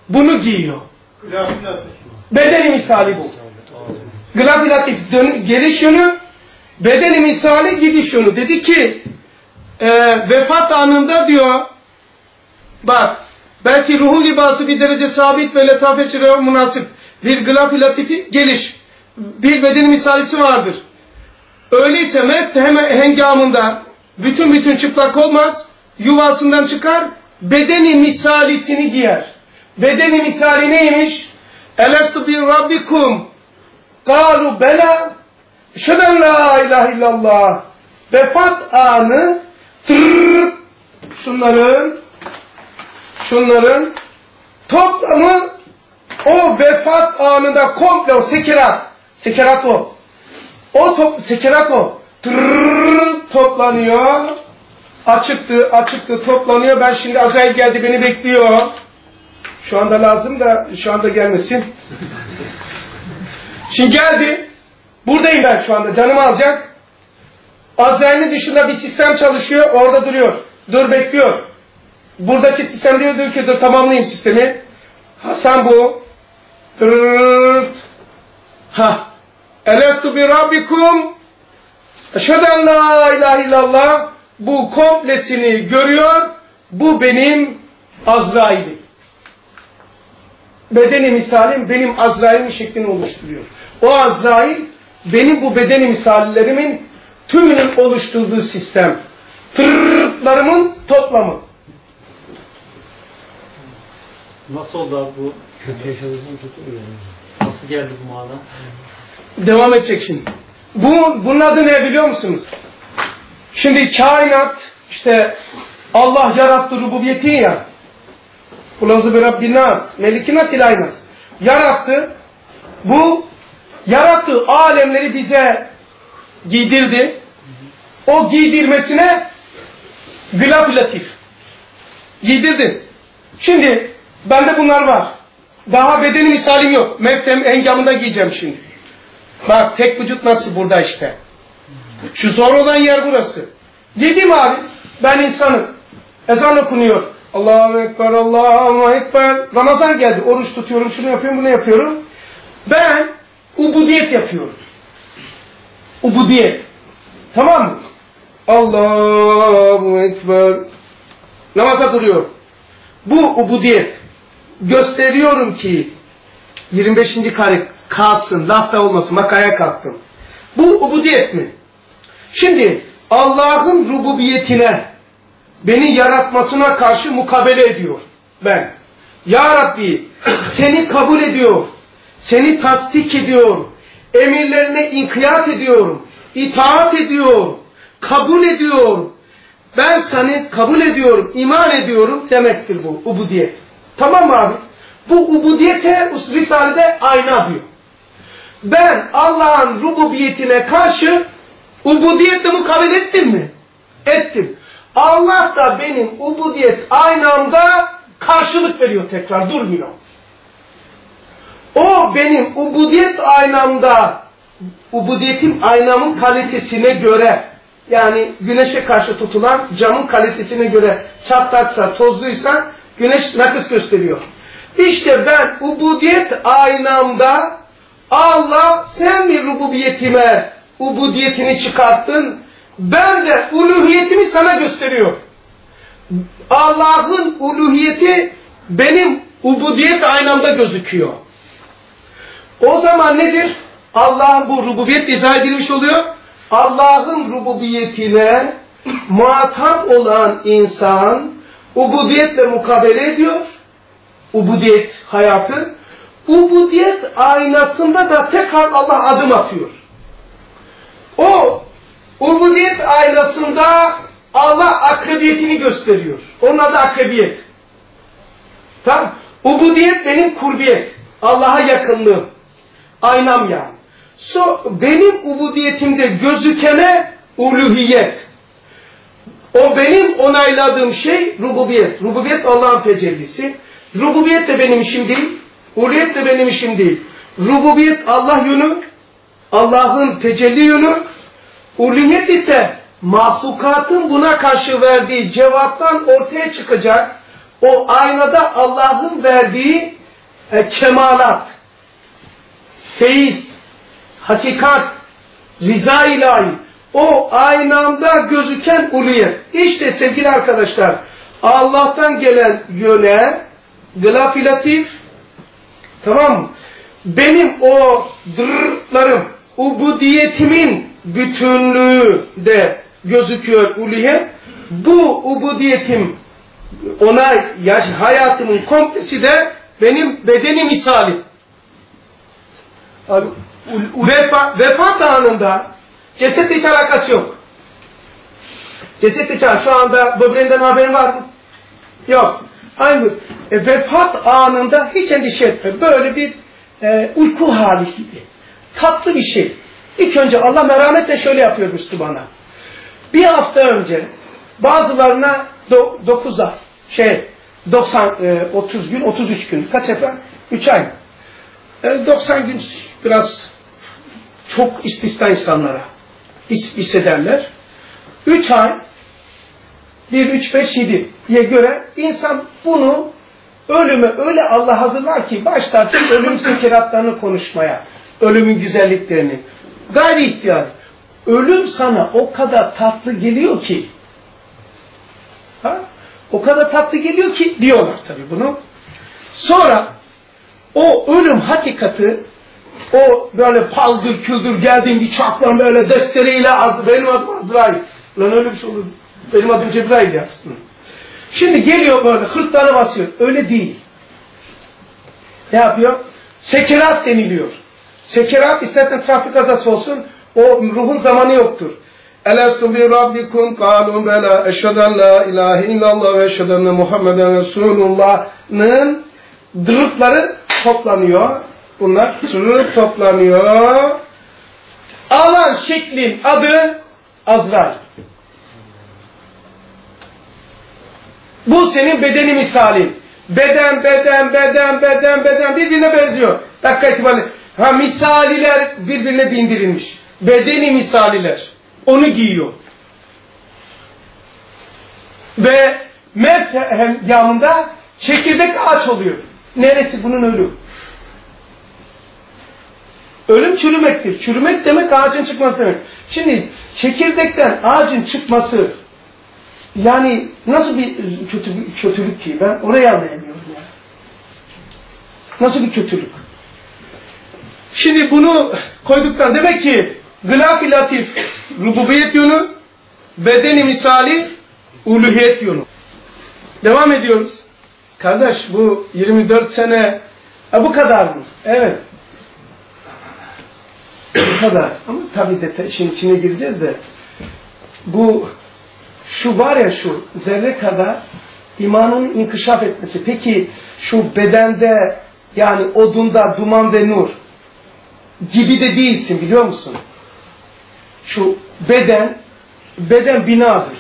bunu giyiyor. Bedeni misali bu. Glafilatif geliş yönü, bedeni misali gidiş yönü. Dedi ki e, vefat anında diyor, bak belki ruhun libası bir derece sabit ve letafet münasip bir glafilatifi geliş, bir bedeni misalisi vardır. Öyleyse mevt hemen hengamında bütün bütün çıplak olmaz, yuvasından çıkar, bedeni misalisini giyer. Bedeni misali neymiş? Elestu bir rabbikum galu bela şeden la ilahe illallah. Vefat anı tırrrr, şunların şunların toplamı o vefat anında komple o sekerat sekerat o o top, sekerat o tırrrr, toplanıyor, açıktı açıktı toplanıyor. Ben şimdi Azrail geldi beni bekliyor. Şu anda lazım da şu anda gelmesin. Şimdi geldi. Buradayım ben şu anda. Canımı alacak. Azrail'in dışında bir sistem çalışıyor. Orada duruyor. Dur bekliyor. Buradaki sistem diyor, diyor ki dur tamamlayayım sistemi. Hasan bu. Tırrrt. Ha. Elestu bi rabbikum. Eşheden la ilahe illallah. Bu komplesini görüyor. Bu benim Azrail'im. Bedeni misalim benim Azrail'imin şeklini oluşturuyor. O Azrail benim bu bedeni misallerimin tümünün oluşturduğu sistem. Tırrrtlarımın toplamı. Nasıl oldu abi bu? Kötü yaşadığın kötü mü? Nasıl geldi bu mana? Devam edecek şimdi. Bu, bunun adı ne biliyor musunuz? Şimdi kainat, işte Allah yarattı rububiyeti ya. Kulazı bir Rabbin nas, melikinas ilaynas. Yarattı. Bu yarattığı alemleri bize giydirdi. O giydirmesine glafilatif. Giydirdi. Şimdi bende bunlar var. Daha bedeni misalim yok. Mevtem engamında giyeceğim şimdi. Bak tek vücut nasıl burada işte. Şu zor olan yer burası. Giydim abi. Ben insanım. Ezan okunuyor. Allahu Ekber, Allahu Ekber. Ramazan geldi. Oruç tutuyorum, şunu yapıyorum, bunu yapıyorum. Ben ubudiyet yapıyorum. Ubudiyet. Tamam mı? Allahu Ekber. Namaza duruyor. Bu ubudiyet. Gösteriyorum ki yirmi beşinci kare kalsın, lafta olmasın, makaya kalktım. Bu ubudiyet mi? Şimdi Allah'ın rububiyetine, beni yaratmasına karşı mukabele ediyor ben. Ya Rabbi seni kabul ediyor, seni tasdik ediyor, emirlerine inkiyat ediyorum, itaat ediyor, kabul ediyor. Ben seni kabul ediyorum, iman ediyorum demektir bu ubudiyet. Tamam mı abi? Bu ubudiyete Risale'de ayna diyor. Ben Allah'ın rububiyetine karşı ubudiyetle mukabele ettim mi? Ettim. Allah da benim ubudiyet aynamda karşılık veriyor, tekrar durmuyor. O benim ubudiyet aynamda, ubudiyetim aynamın kalitesine göre, yani güneşe karşı tutulan camın kalitesine göre çatlaksa, tozluysa güneş nakıs gösteriyor. İşte ben ubudiyet aynamda Allah sen bir rububiyetime ubudiyetini çıkarttın, ben de uluhiyetimi sana gösteriyor. Allah'ın uluhiyeti benim ubudiyet aynamda gözüküyor. O zaman nedir? Allah'ın bu rububiyet izah edilmiş oluyor. Allah'ın rububiyetine muhatap olan insan ubudiyetle mukabele ediyor. Ubudiyet hayatı. Ubudiyet aynasında da tekrar Allah adım atıyor. O ubudiyet aynasında Allah akrebiyetini gösteriyor. Onun adı akrebiyet. Tamam. Ubudiyet benim kurbiyet. Allah'a yakınlığım. Aynam yani. So, benim ubudiyetimde gözükene uluhiyet. O benim onayladığım şey rububiyet. Rububiyet Allah'ın tecellisi. Rububiyet de benim işim değil. Uluhiyet de benim işim değil. Rububiyet Allah yönü. Allah'ın tecelli yönü. Uluhiyet ise mahlukatın buna karşı verdiği cevaptan ortaya çıkacak o aynada Allah'ın verdiği e, kemalat, feyiz, hakikat, rıza ilahi, o aynı anda gözüken uluyet. İşte sevgili arkadaşlar, Allah'tan gelen yöne, gılaf-ı latif, tamam mı? Benim o dırlarım, ubudiyetimin bütünlüğü de gözüküyor uluyet. Bu ubudiyetim, ona yaş, hayatımın komplesi de benim bedeni misali. Vefa, vefat anında cesetle hiç alakası yok. Cesetle hiç, şu anda böbreğinden haberin var mı? Yok. Aynı. E, vefat anında hiç endişe etme. Böyle bir e, uyku hali gibi. Tatlı bir şey. İlk önce Allah merhametle şöyle yapıyor Müslümana. Bir hafta önce bazılarına do, dokuz ay, şey, doksan, e, otuz gün, otuz üç gün, kaç yapar? üç ay. E, doksan gün biraz çok istisna insanlara hissederler. üç ay, bir, üç, beş, yediye göre insan bunu ölüme öyle Allah hazırlar ki başlarsın ölüm sekeratlarını konuşmaya, ölümün güzelliklerini. Gayri ihtiyar. Ölüm sana o kadar tatlı geliyor ki, ha? O kadar tatlı geliyor ki diyorlar tabii bunu. Sonra o ölüm hakikati, o böyle paldır küldür geldiğin bir çaplan böyle destereyle az, benim adım Azrail. Lan öyle bir şey olur. Benim adım Cebrail yapsın. Şimdi geliyor böyle hırtlarına basıyor. Öyle değil. Ne yapıyor? Sekerat deniliyor. Sekerat istersen trafik kazası olsun, o ruhun zamanı yoktur. Elestu bi rabbikum kalu bela eşheden la ilahe illallah ve eşheden Muhammeden Resulullah'nın dırıkları toplanıyor. Bunlar sürüp toplanıyor. Alan şeklin adı Azrail. Bu senin bedeni misalin. Beden, beden, beden, beden, beden birbirine benziyor. Dakika itibariyle. Ha, misaliler birbirine bindirilmiş. Bedeni misaliler. Onu giyiyor. Ve mevhem yanında çekirdek ağaç oluyor. Neresi bunun ölüm? Ölüm çürümektir. Çürümek demek ağacın çıkması demek. Şimdi çekirdekten ağacın çıkması yani nasıl bir kötü, kötülük ki? Ben oraya anlayamıyorum ya. Nasıl bir kötülük? Şimdi bunu koyduktan demek ki gılaf-ı latif rububiyet yönü, bedeni misali uluhiyet yönü. Devam ediyoruz. Kardeş bu yirmi dört sene e, bu kadar mı? Evet. Bu kadar. Ama tabii de işin içine gireceğiz de bu şu var ya şu zerre kadar imanın inkişaf etmesi. Peki şu bedende yani odunda duman ve nur gibi de değilsin biliyor musun? Şu beden beden binadır.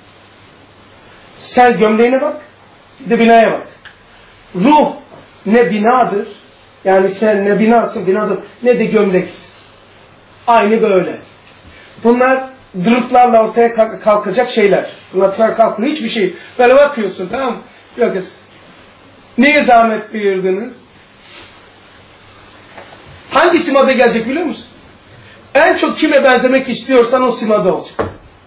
Sen gömleğine bak, bir de binaya bak. Ruh ne binadır, yani sen ne binasın, binadır, ne de gömleksin. Aynı böyle. Bunlar dırıklarla ortaya kalkacak şeyler. Bunlar kalkıyor hiçbir şey. Böyle bakıyorsun, tamam mı? Yok. Neye zahmet buyurdunuz? Hangi simada gelecek biliyor musun? En çok kime benzemek istiyorsan o simada olacak.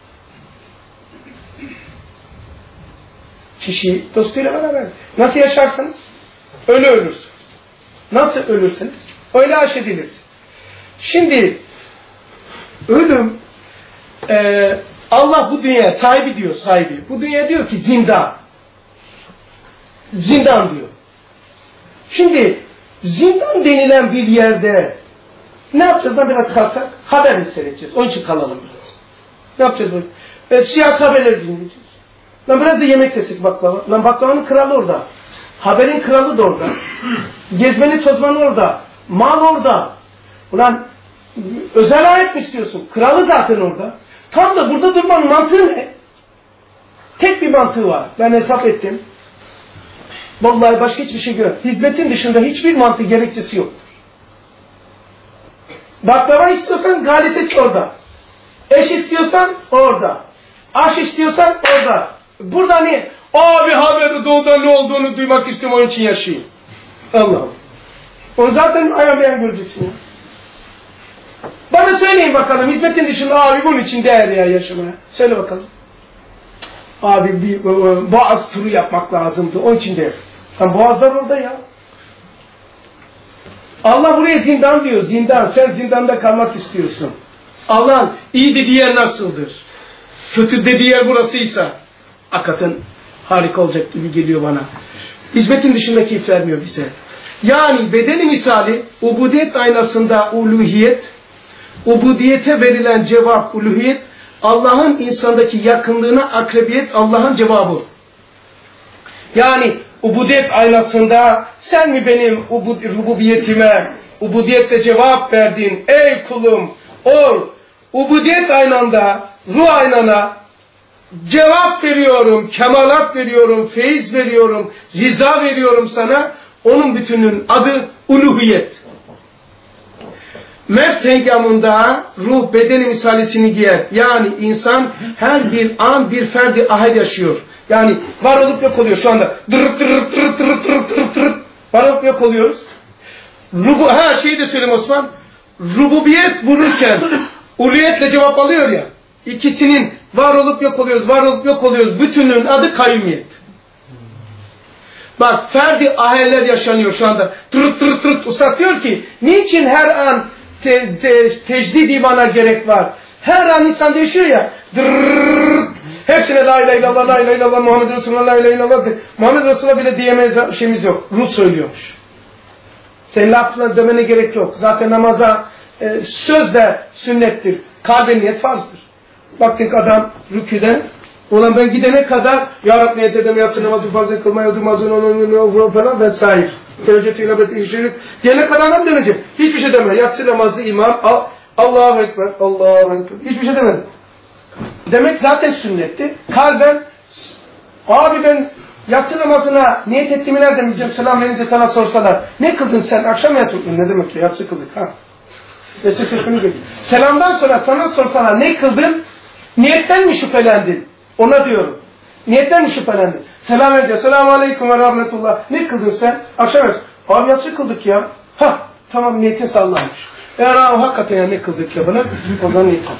Kişi dostuyla beraber. Nasıl yaşarsanız öyle ölürsünüz. Nasıl ölürsünüz? Öyle aşedilirsiniz. Şimdi ölüm e, Allah bu dünya sahibi diyor sahibi. Bu dünya diyor ki zindan. Zindan diyor. Şimdi zindan denilen bir yerde ne yapacağız lan biraz kalsak? Haber mi seyredeceğiz? Onun için kalalım biraz. Ne yapacağız böyle? Evet, siyasi haberleri dinleyeceğiz. Lan biraz da yemek desek baklava. Lan baklavanın kralı orada. Haberin kralı da orada. Gezmeni tozmanı orada. Mal orada. Ulan özel ayet mi istiyorsun? Kralı zaten orada. Tam da burada durmanın mantığı ne? Tek bir mantığı var. Ben hesap ettim. Vallahi başka hiçbir şey görmedim. Hizmetin dışında hiçbir mantık gerekçesi yoktur. Baklava istiyorsan galipesi orada. Eş istiyorsan orada. Aş istiyorsan orada. Burada niye? Abi haberi doğuda ne olduğunu duymak istiyorum onun için yaşayayım. Allah'ım. Onu zaten ayan beyan göreceksin ya. Bana söyleyin bakalım, hizmetin dışında abi bunun için değer ya yaşamaya. Söyle bakalım. Abi bir boğaz turu yapmak lazımdı, onun için değer. Lan boğazlar orada ya. Allah buraya zindan diyor, zindan. Sen zindanda kalmak istiyorsun. Allah'ın iyi dediği yer nasıldır? Kötü dediği yer burasıysa hakikaten harika olacak gibi geliyor bana. Hizmetin dışında keyif vermiyor bize. Yani bedeni misali ubudiyet aynasında uluhiyet, ubudiyete verilen cevap uluhiyet, Allah'ın insandaki yakınlığına akrebiyet Allah'ın cevabı. Yani ubudiyet aynasında sen mi benim ubud rububiyetime ubudiyette cevap verdin ey kulum ol. Ubudiyet aynanda ruh aynana cevap veriyorum, kemalat veriyorum, feyiz veriyorum, rıza veriyorum sana. Onun bütünün adı uluhiyet. Mevt hengamında ruh bedeni misalisini giyer. Yani insan her bir an bir ferdi ahad yaşıyor. Yani var olup yok oluyor şu anda. Dırırt dırırt dırırt dırırt dırırt dırırt dırırt. Var olup yok oluyoruz. Rubu, ha şeyi de söyleyeyim Osman. Rububiyet vururken uluhiyetle cevap alıyor ya. İkisinin var olup yok oluyoruz, var olup yok oluyoruz. Bütünün adı kayyumiyet. Bak ferdi aheller yaşanıyor şu anda. Tırırt tırırt tırırt. Ustad diyor ki niçin her an te, te, tecdid imana gerek var? Her an insan değişiyor ya. Dırrrr, hepsine la ilahe illallah, la ilahe illallah, Muhammed Resulullah, la ilahe illallah. Muhammed Resulullah bile diyemeyiz şeyimiz yok. Ruh söylüyormuş. Senin lafla demene gerek yok. Zaten namaza e, söz de sünnettir. Kalbe niyet farzdır. Baktık adam rüküden. Ulan ben gidene kadar ya Rabbi niyet edeme yapsın namazı fazla kılmaya duymazın onun falan vesaire. Teveccüh ile işirik. Diyene kadar adam dönecek. Hiçbir şey demedi. Yatsı namazı imam. Allahu Ekber. Allahu Ekber. Hiçbir şey demedi. Demek zaten sünnetti. Kalben abi ben yatsı namazına niyet ettiğimi nereden bileceğim? Selam verince sana sorsalar. Ne kıldın sen? Akşam yatsı kıldın. Ne demek ki? Yatsı kıldık. Ha. Selamdan sonra sana sorsalar ne kıldın? Niyetten mi şüphelendin? Ona diyorum. Niyetten mi şüphelendin? Selam ediyor. Selamun aleyküm ve rahmetullah. Ne kıldın sen? Akşam et. Abi yatsı kıldık ya. Ha tamam niyetin sallanmış. Eğer abi hakikaten ya ne kıldık ya bana o zaman niyetin.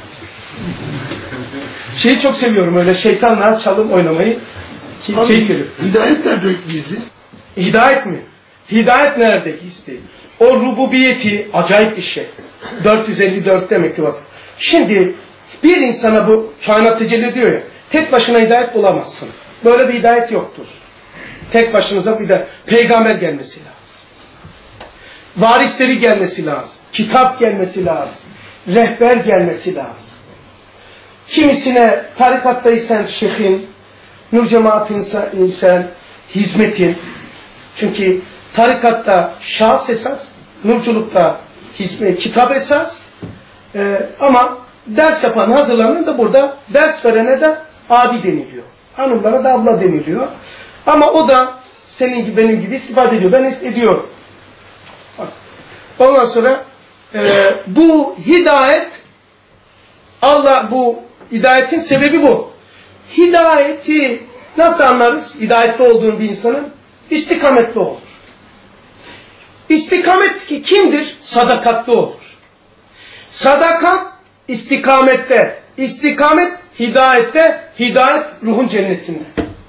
Şeyi çok seviyorum öyle şeytanla çalım oynamayı. Ki, keyif veriyor. Hidayet nerede gizli? Hidayet mi? Hidayet nerede gizli? O rububiyeti acayip bir şey. dört yüz elli dörtte mektubat. Şimdi bir insana bu kainat tecelli ediyor ya. Tek başına hidayet bulamazsın. Böyle bir hidayet yoktur. Tek başınıza bir de peygamber gelmesi lazım. Varisleri gelmesi lazım. Kitap gelmesi lazım. Rehber gelmesi lazım. Kimisine tarikattaysan şeyhin, nur cemaatinsen hizmetin. Çünkü tarikatta şahs esas, nurculukta hizmet, kitap esas. Ee, ama ders yapan hazırlanan da burada ders verene de abi deniliyor. Hanımlara da abla deniliyor. Ama o da senin gibi benim gibi istifade ediyor. Ben ediyorum. Ondan sonra e, bu hidayet Allah bu hidayetin sebebi bu. Hidayeti nasıl anlarız? Hidayette olduğunu bir insanın istikametli olur. İstikamet ki kimdir? Sadakatli olur. Sadakat istikamette, istikamet hidayette, hidayet ruhun cennetinde.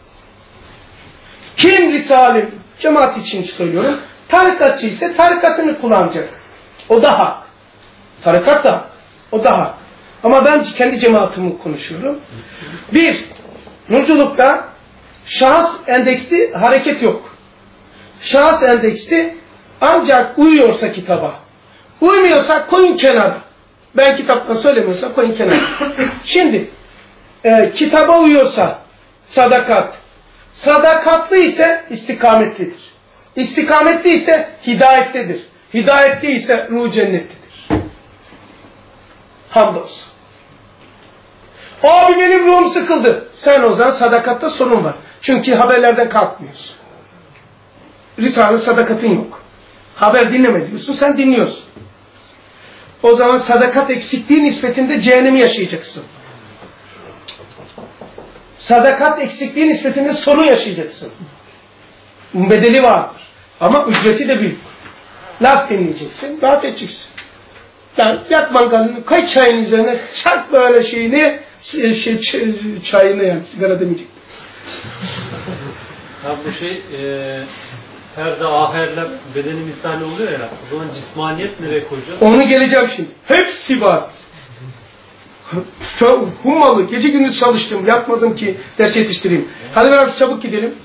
Kim risalim, cemaat için söylüyorum, tarikatçı ise tarikatını kullanacak. O da hak. Tarikat da, o da hak. Ama ben kendi cemaatimi konuşuyorum. Bir, nurculukta şahıs endeksli hareket yok. Şahıs endeksli ancak uyuyorsa kitaba. Uymuyorsa koyun kenara. Ben kitaptan söylemiyorsam koyun kenara. Şimdi e, kitaba uyuyorsa sadakat. Sadakatli ise istikametlidir. İstikametli ise hidayetlidir. Hidayetli ise ruh cennetlidir. Hamdolsun. Abi benim ruhum sıkıldı. Sen o zaman sadakatta sorun var. Çünkü haberlerden kalkmıyorsun. Risale sadakatın yok. Haber dinleme diyorsun, sen dinliyorsun. O zaman sadakat eksikliği nispetinde cehennemi yaşayacaksın. Sadakat eksikliği nispetinde sorun yaşayacaksın. Bedeli vardır. Ama ücreti de büyük. Laf dinleyeceksin, rahat edeceksin. Yani yak mangalını, koy çayın üzerine, çak böyle şeyini, şey, şey, çayını yani, sigara demeyecek. Ya bu şey, e, perde, aherler, bedeni misali oluyor ya, o zaman cismaniyet nereye koyacağız? Onu geleceğim şimdi. Hepsi var. Çok hummalı, gece gündüz çalıştım, yapmadım ki ders yetiştireyim. Hadi beraber çabuk gidelim.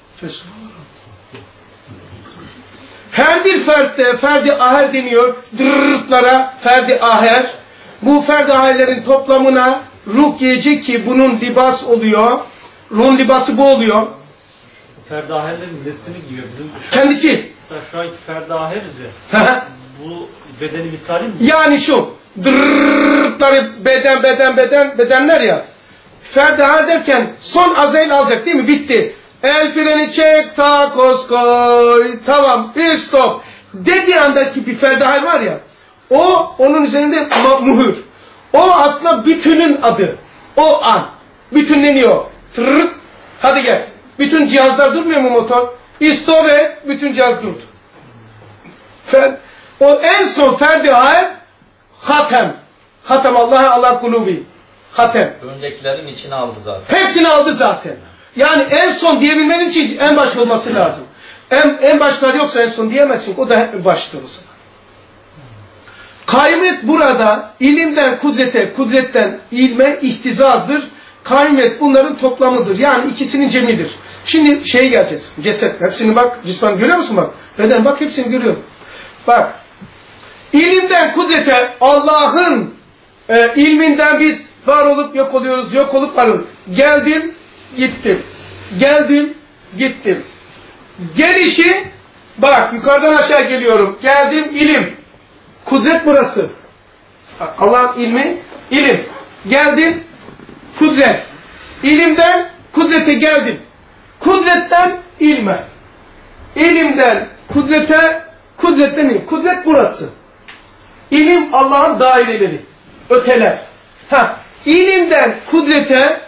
Her bir fertte ferdi aher deniyor. Dırrrtlara ferdi aher. Bu ferdi aherlerin toplamına ruh diyecek ki bunun libas oluyor. Ruhun libası bu oluyor. Ferdi aherlerin nesini giyiyor? Bizim kendisi. Şu anki ferdi aheriz ya. Bu bedeni misali mi? Yani şu dırrrtları beden beden beden bedenler ya. Ferdi aher derken son azrail alacak değil mi? Bitti. El freni çek, takoz koy, tamam, bir stop. Dediği andaki bir ferdahal var ya, o onun üzerinde muhür. O aslında bütünün adı. O an. Bütünleniyor. Tırrrrt. Hadi gel. Bütün cihazlar durmuyor mu motor? İstop et, bütün cihaz durdu. Fer, o en son ferdahal hatem. Hatem Allah'a Allah kulubi. Hatem. Öndekilerin içine aldı zaten. Hepsini aldı zaten. Yani en son diyebilmen için en başta olması lazım. En, en başlar yoksa en son diyemezsin. O da hep baştır o zaman. Kaymet burada ilimden kudrete, kudretten ilme ihtizazdır. Kaymet bunların toplamıdır. Yani ikisinin cemidir. Şimdi şeye geleceğiz. Ceset. Hepsini bak. Cisman görüyor musun bak? Beden bak hepsini görüyorum. Bak. İlimden kudrete Allah'ın e, ilminden biz var olup yok oluyoruz. Yok olup var olup. Geldim. Gittim. Geldim, gittim. Gelişi, bak yukarıdan aşağı geliyorum. Geldim, ilim. Kudret burası. Allah'ın ilmi, ilim. Geldim, kudret. İlimden kudrete geldim. Kudretten ilme. İlimden kudrete, kudretten ilim. Kudret burası. İlim Allah'ın daireleri. Öteler. Ha, ilimden kudrete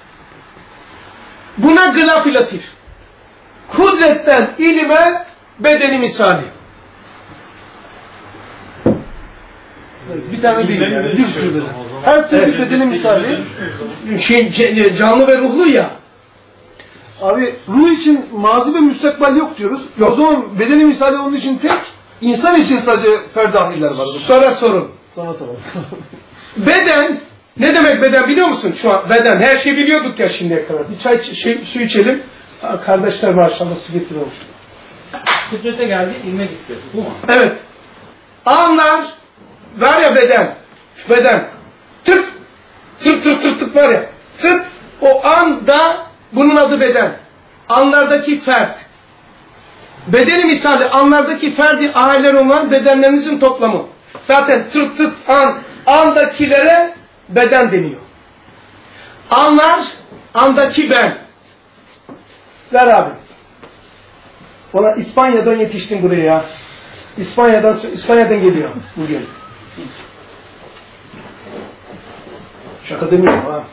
buna gılaf-ı latif. Kudretten ilime bedeni misali. Bir tane değil yani. Bir sürü bedeni. Her türlü evet. Bedeni misali. Şey, canlı ve ruhlu ya. Abi ruh için mazi ve müstakbel yok diyoruz. Yok. O zaman bedeni misali onun için tek, insan için sadece ferdahiller var. Sonra sorun. Sana sorun. Beden, ne demek beden biliyor musun? Şu an beden, her şeyi biliyorduk ya şimdiye kadar. Bir çay, şey, su içelim. Kardeşler maşallah su getiriyormuş. Kudrete geldi, ilme gitti. Bu mu? Evet. Anlar, var ya beden, beden. Tırt, tırt tırt tırt tırt var ya. Tırt, o anda bunun adı beden. Anlardaki fert. Bedeni misali anlardaki ferdi aileler olan bedenlerinizin toplamı. Zaten tırt tırt an, andakilere beden deniyor. Anlar, andaki ben. Ver abi. Bana İspanya'dan yetiştim buraya ya. İspanya'dan İspanya'dan geliyor bugün. Şaka demiyorum ha.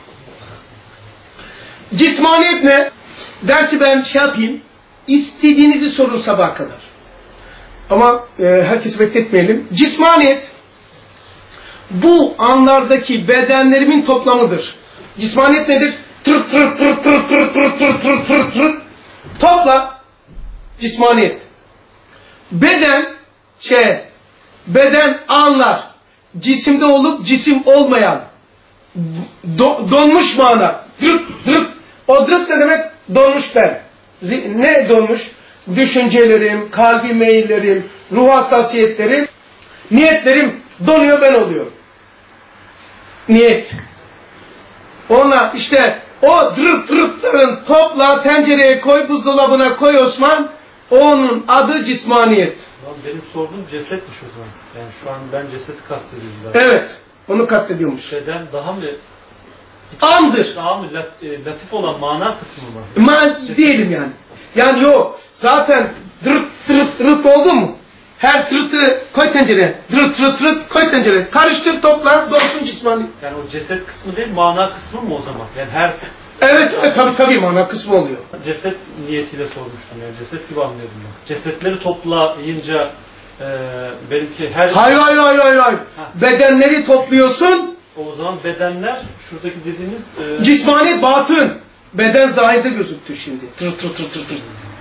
Cismaniyet ne? Dersi ben şey yapayım. İstediğinizi sorun sabaha kadar. Ama e, herkesi bekletmeyelim. Cismaniyet bu anlardaki bedenlerimin toplamıdır. Cismaniyet nedir? Tırt tırt tırt tırt tırt tırt tırt tırt tırt tırt topla cismaniyet. Beden şey, beden anlar. Cisimde olup cisim olmayan. Do, donmuş mana. Dırıt dırıt. O dırıt ne demek? Donmuş ben. Ne donmuş? Düşüncelerim, kalbi meyillerim, ruh hassasiyetlerim, niyetlerim donuyor, ben oluyorum. Niyet. Ona işte o dırıt dırıtların topla, tencereye koy, buzdolabına koy Osman. Onun adı cismaniyet. Benim sorduğum cesetmiş o zaman. Yani şu an ben cesedi kastediyorum. Evet. Onu kastediyormuş. Beden daha mı andır. Daha mı latif olan mana kısmı mı? Ma diyelim yani. Yani yok. Zaten dırıt dırıt dırıt oldu mu? Her dırıtı koy tencereye. Dırıt dırıt dırıt koy tencereye. Karıştır, topla, dolsun cismani. Yani o ceset kısmı değil, mana kısmı mı o zaman? Yani her... Evet, evet tabii tabii mana kısmı oluyor. Ceset niyetiyle sormuştum yani. Ceset gibi anlıyordum ben. Cesetleri toplayınca Ee, belki her... Hayır hayır hayır hayır. hayır. Bedenleri topluyorsun. O zaman bedenler, şuradaki dediğiniz... E... Cismani batın. Beden zahirde gözüktü şimdi. Tır tır tır tır tır.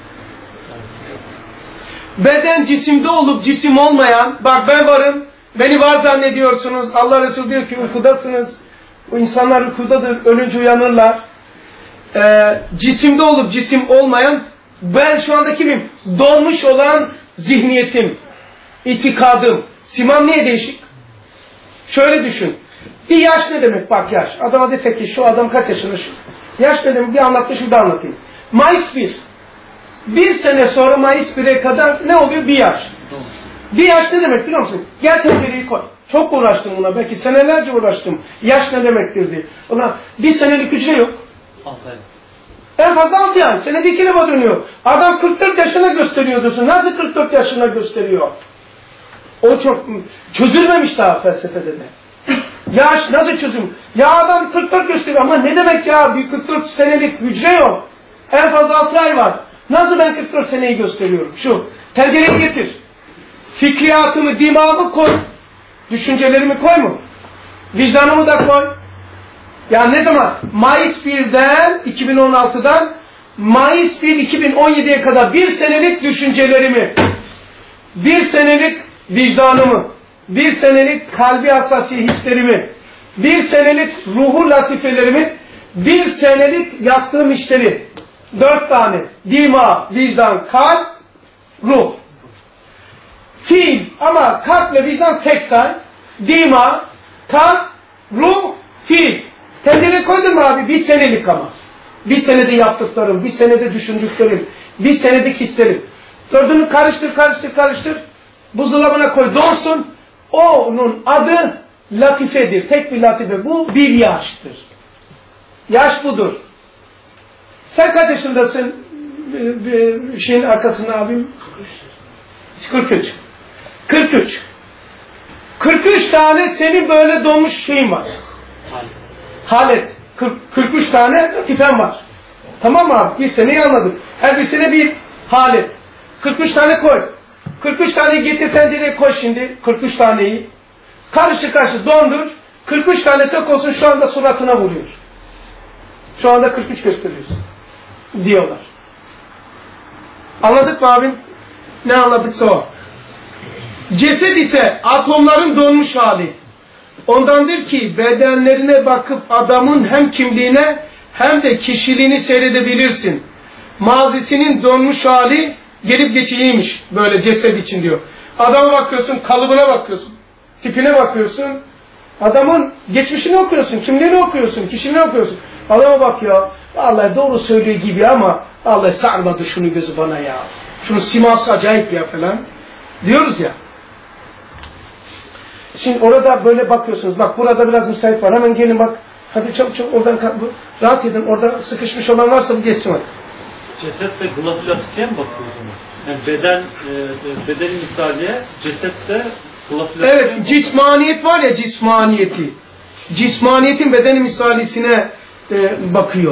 Beden cisimde olup cisim olmayan, bak ben varım, beni var zannediyorsunuz. Allah Resulü diyor ki uykudasınız. O insanlar uykudadır, ölünce uyanırlar. Ee, cisimde olup cisim olmayan, ben şu anda kimim? Donmuş olan zihniyetim, itikadım. Simam niye değişik? Şöyle düşün. Bir yaş ne demek? Bak yaş. Adama desek ki şu adam kaç yaşında şu? Yaş ne demek? Bir anlatmış, bir de anlatayım. Mayıs bir. Bir sene sonra Mayıs bire kadar ne oluyor? Bir yaş. Bir yaş ne demek biliyor musun? Gel tencereyi koy. Çok uğraştım buna. Belki senelerce uğraştım. Yaş ne demektir diye. Ona bir senelik hücre yok. altı ay. En fazla altı ay. Senede iki defa dönüyor. Adam kırk dört yaşına gösteriyor diyorsun. Nasıl kırk dört yaşına gösteriyor? O çok çözülmemiş daha felsefede de. Yaş nasıl çözüm? Ya adam kırk dört gösteriyor ama ne demek ya? Bir kırk dört senelik hücre yok. En fazla altı ay var. Nasıl ben kırk dört seneyi gösteriyorum? Şu, tencereyi getir. Fikriyatımı, dimağımı koy. Düşüncelerimi koy mu? Vicdanımı da koy. Ya ne zaman? Mayıs birden, iki bin on altıdan Mayıs bir iki bin on yediye kadar bir senelik düşüncelerimi, bir senelik vicdanımı, bir senelik kalbi hassasi hislerimi, bir senelik ruhu latifelerimi, bir senelik yaptığım işleri, dört tane, dima, vicdan, kalp, ruh. Fiil ama kalp ve vicdan tek say, dima, kalp, ruh, fiil. Tencereye koydun mu abi? Bir senelik ama. Bir senede yaptıklarım, bir senede düşündüklerim, bir senedik hislerim. Dördünü karıştır, karıştır, karıştır. Buzdolabına koy, donsun. Onun adı latifedir. Tek bir latife. Bu bir yaştır. Yaş budur. Sen kaç yaşındasın? Bir şeyin arkasında abim? kırk üç. kırk üç. kırk üç tane senin böyle donmuş şeyin var. Halet. kırk üç tane latifen var. Tamam mı abi? Bir seneyi anladık. Her bir sene bir halet. kırk üç tane koy. kırk üç taneyi getir tencereye koy şimdi. kırk üç taneyi. Karıştır karıştır dondur. kırk üç tane tek olsun şu anda suratına vuruyor. Şu anda kırk üç gösteriyorsun. Diyorlar. Anladık mı abim? Ne anladıksa o. Ceset ise atomların donmuş hali. Ondandır ki bedenlerine bakıp adamın hem kimliğine hem de kişiliğini seyredebilirsin. Mazisinin donmuş hali gelip geçiciymiş böyle ceset için diyor. Adama bakıyorsun, kalıbına bakıyorsun, tipine bakıyorsun. Adamın geçmişini okuyorsun, kimliğini okuyorsun, kişiliğini okuyorsun. Adama bak ya, vallahi doğru söylüyor gibi ama vallahi sarmadı şunu gözü bana ya. Şunun siması acayip ya falan. Diyoruz ya. Şimdi orada böyle bakıyorsunuz. Bak burada biraz müsait var. Hemen gelin bak. Hadi çabuk çabuk oradan rahat edin. Orada sıkışmış olan varsa bu geçsin bak. Ceset ve glafilatifiye mi bakıyorsunuz? Yani beden, e, bedeni misaliye, cesette glafilatifiye evet, mi cismaniyet var ya cismaniyeti. Cismaniyetin bedeni misalisine e, bakıyor.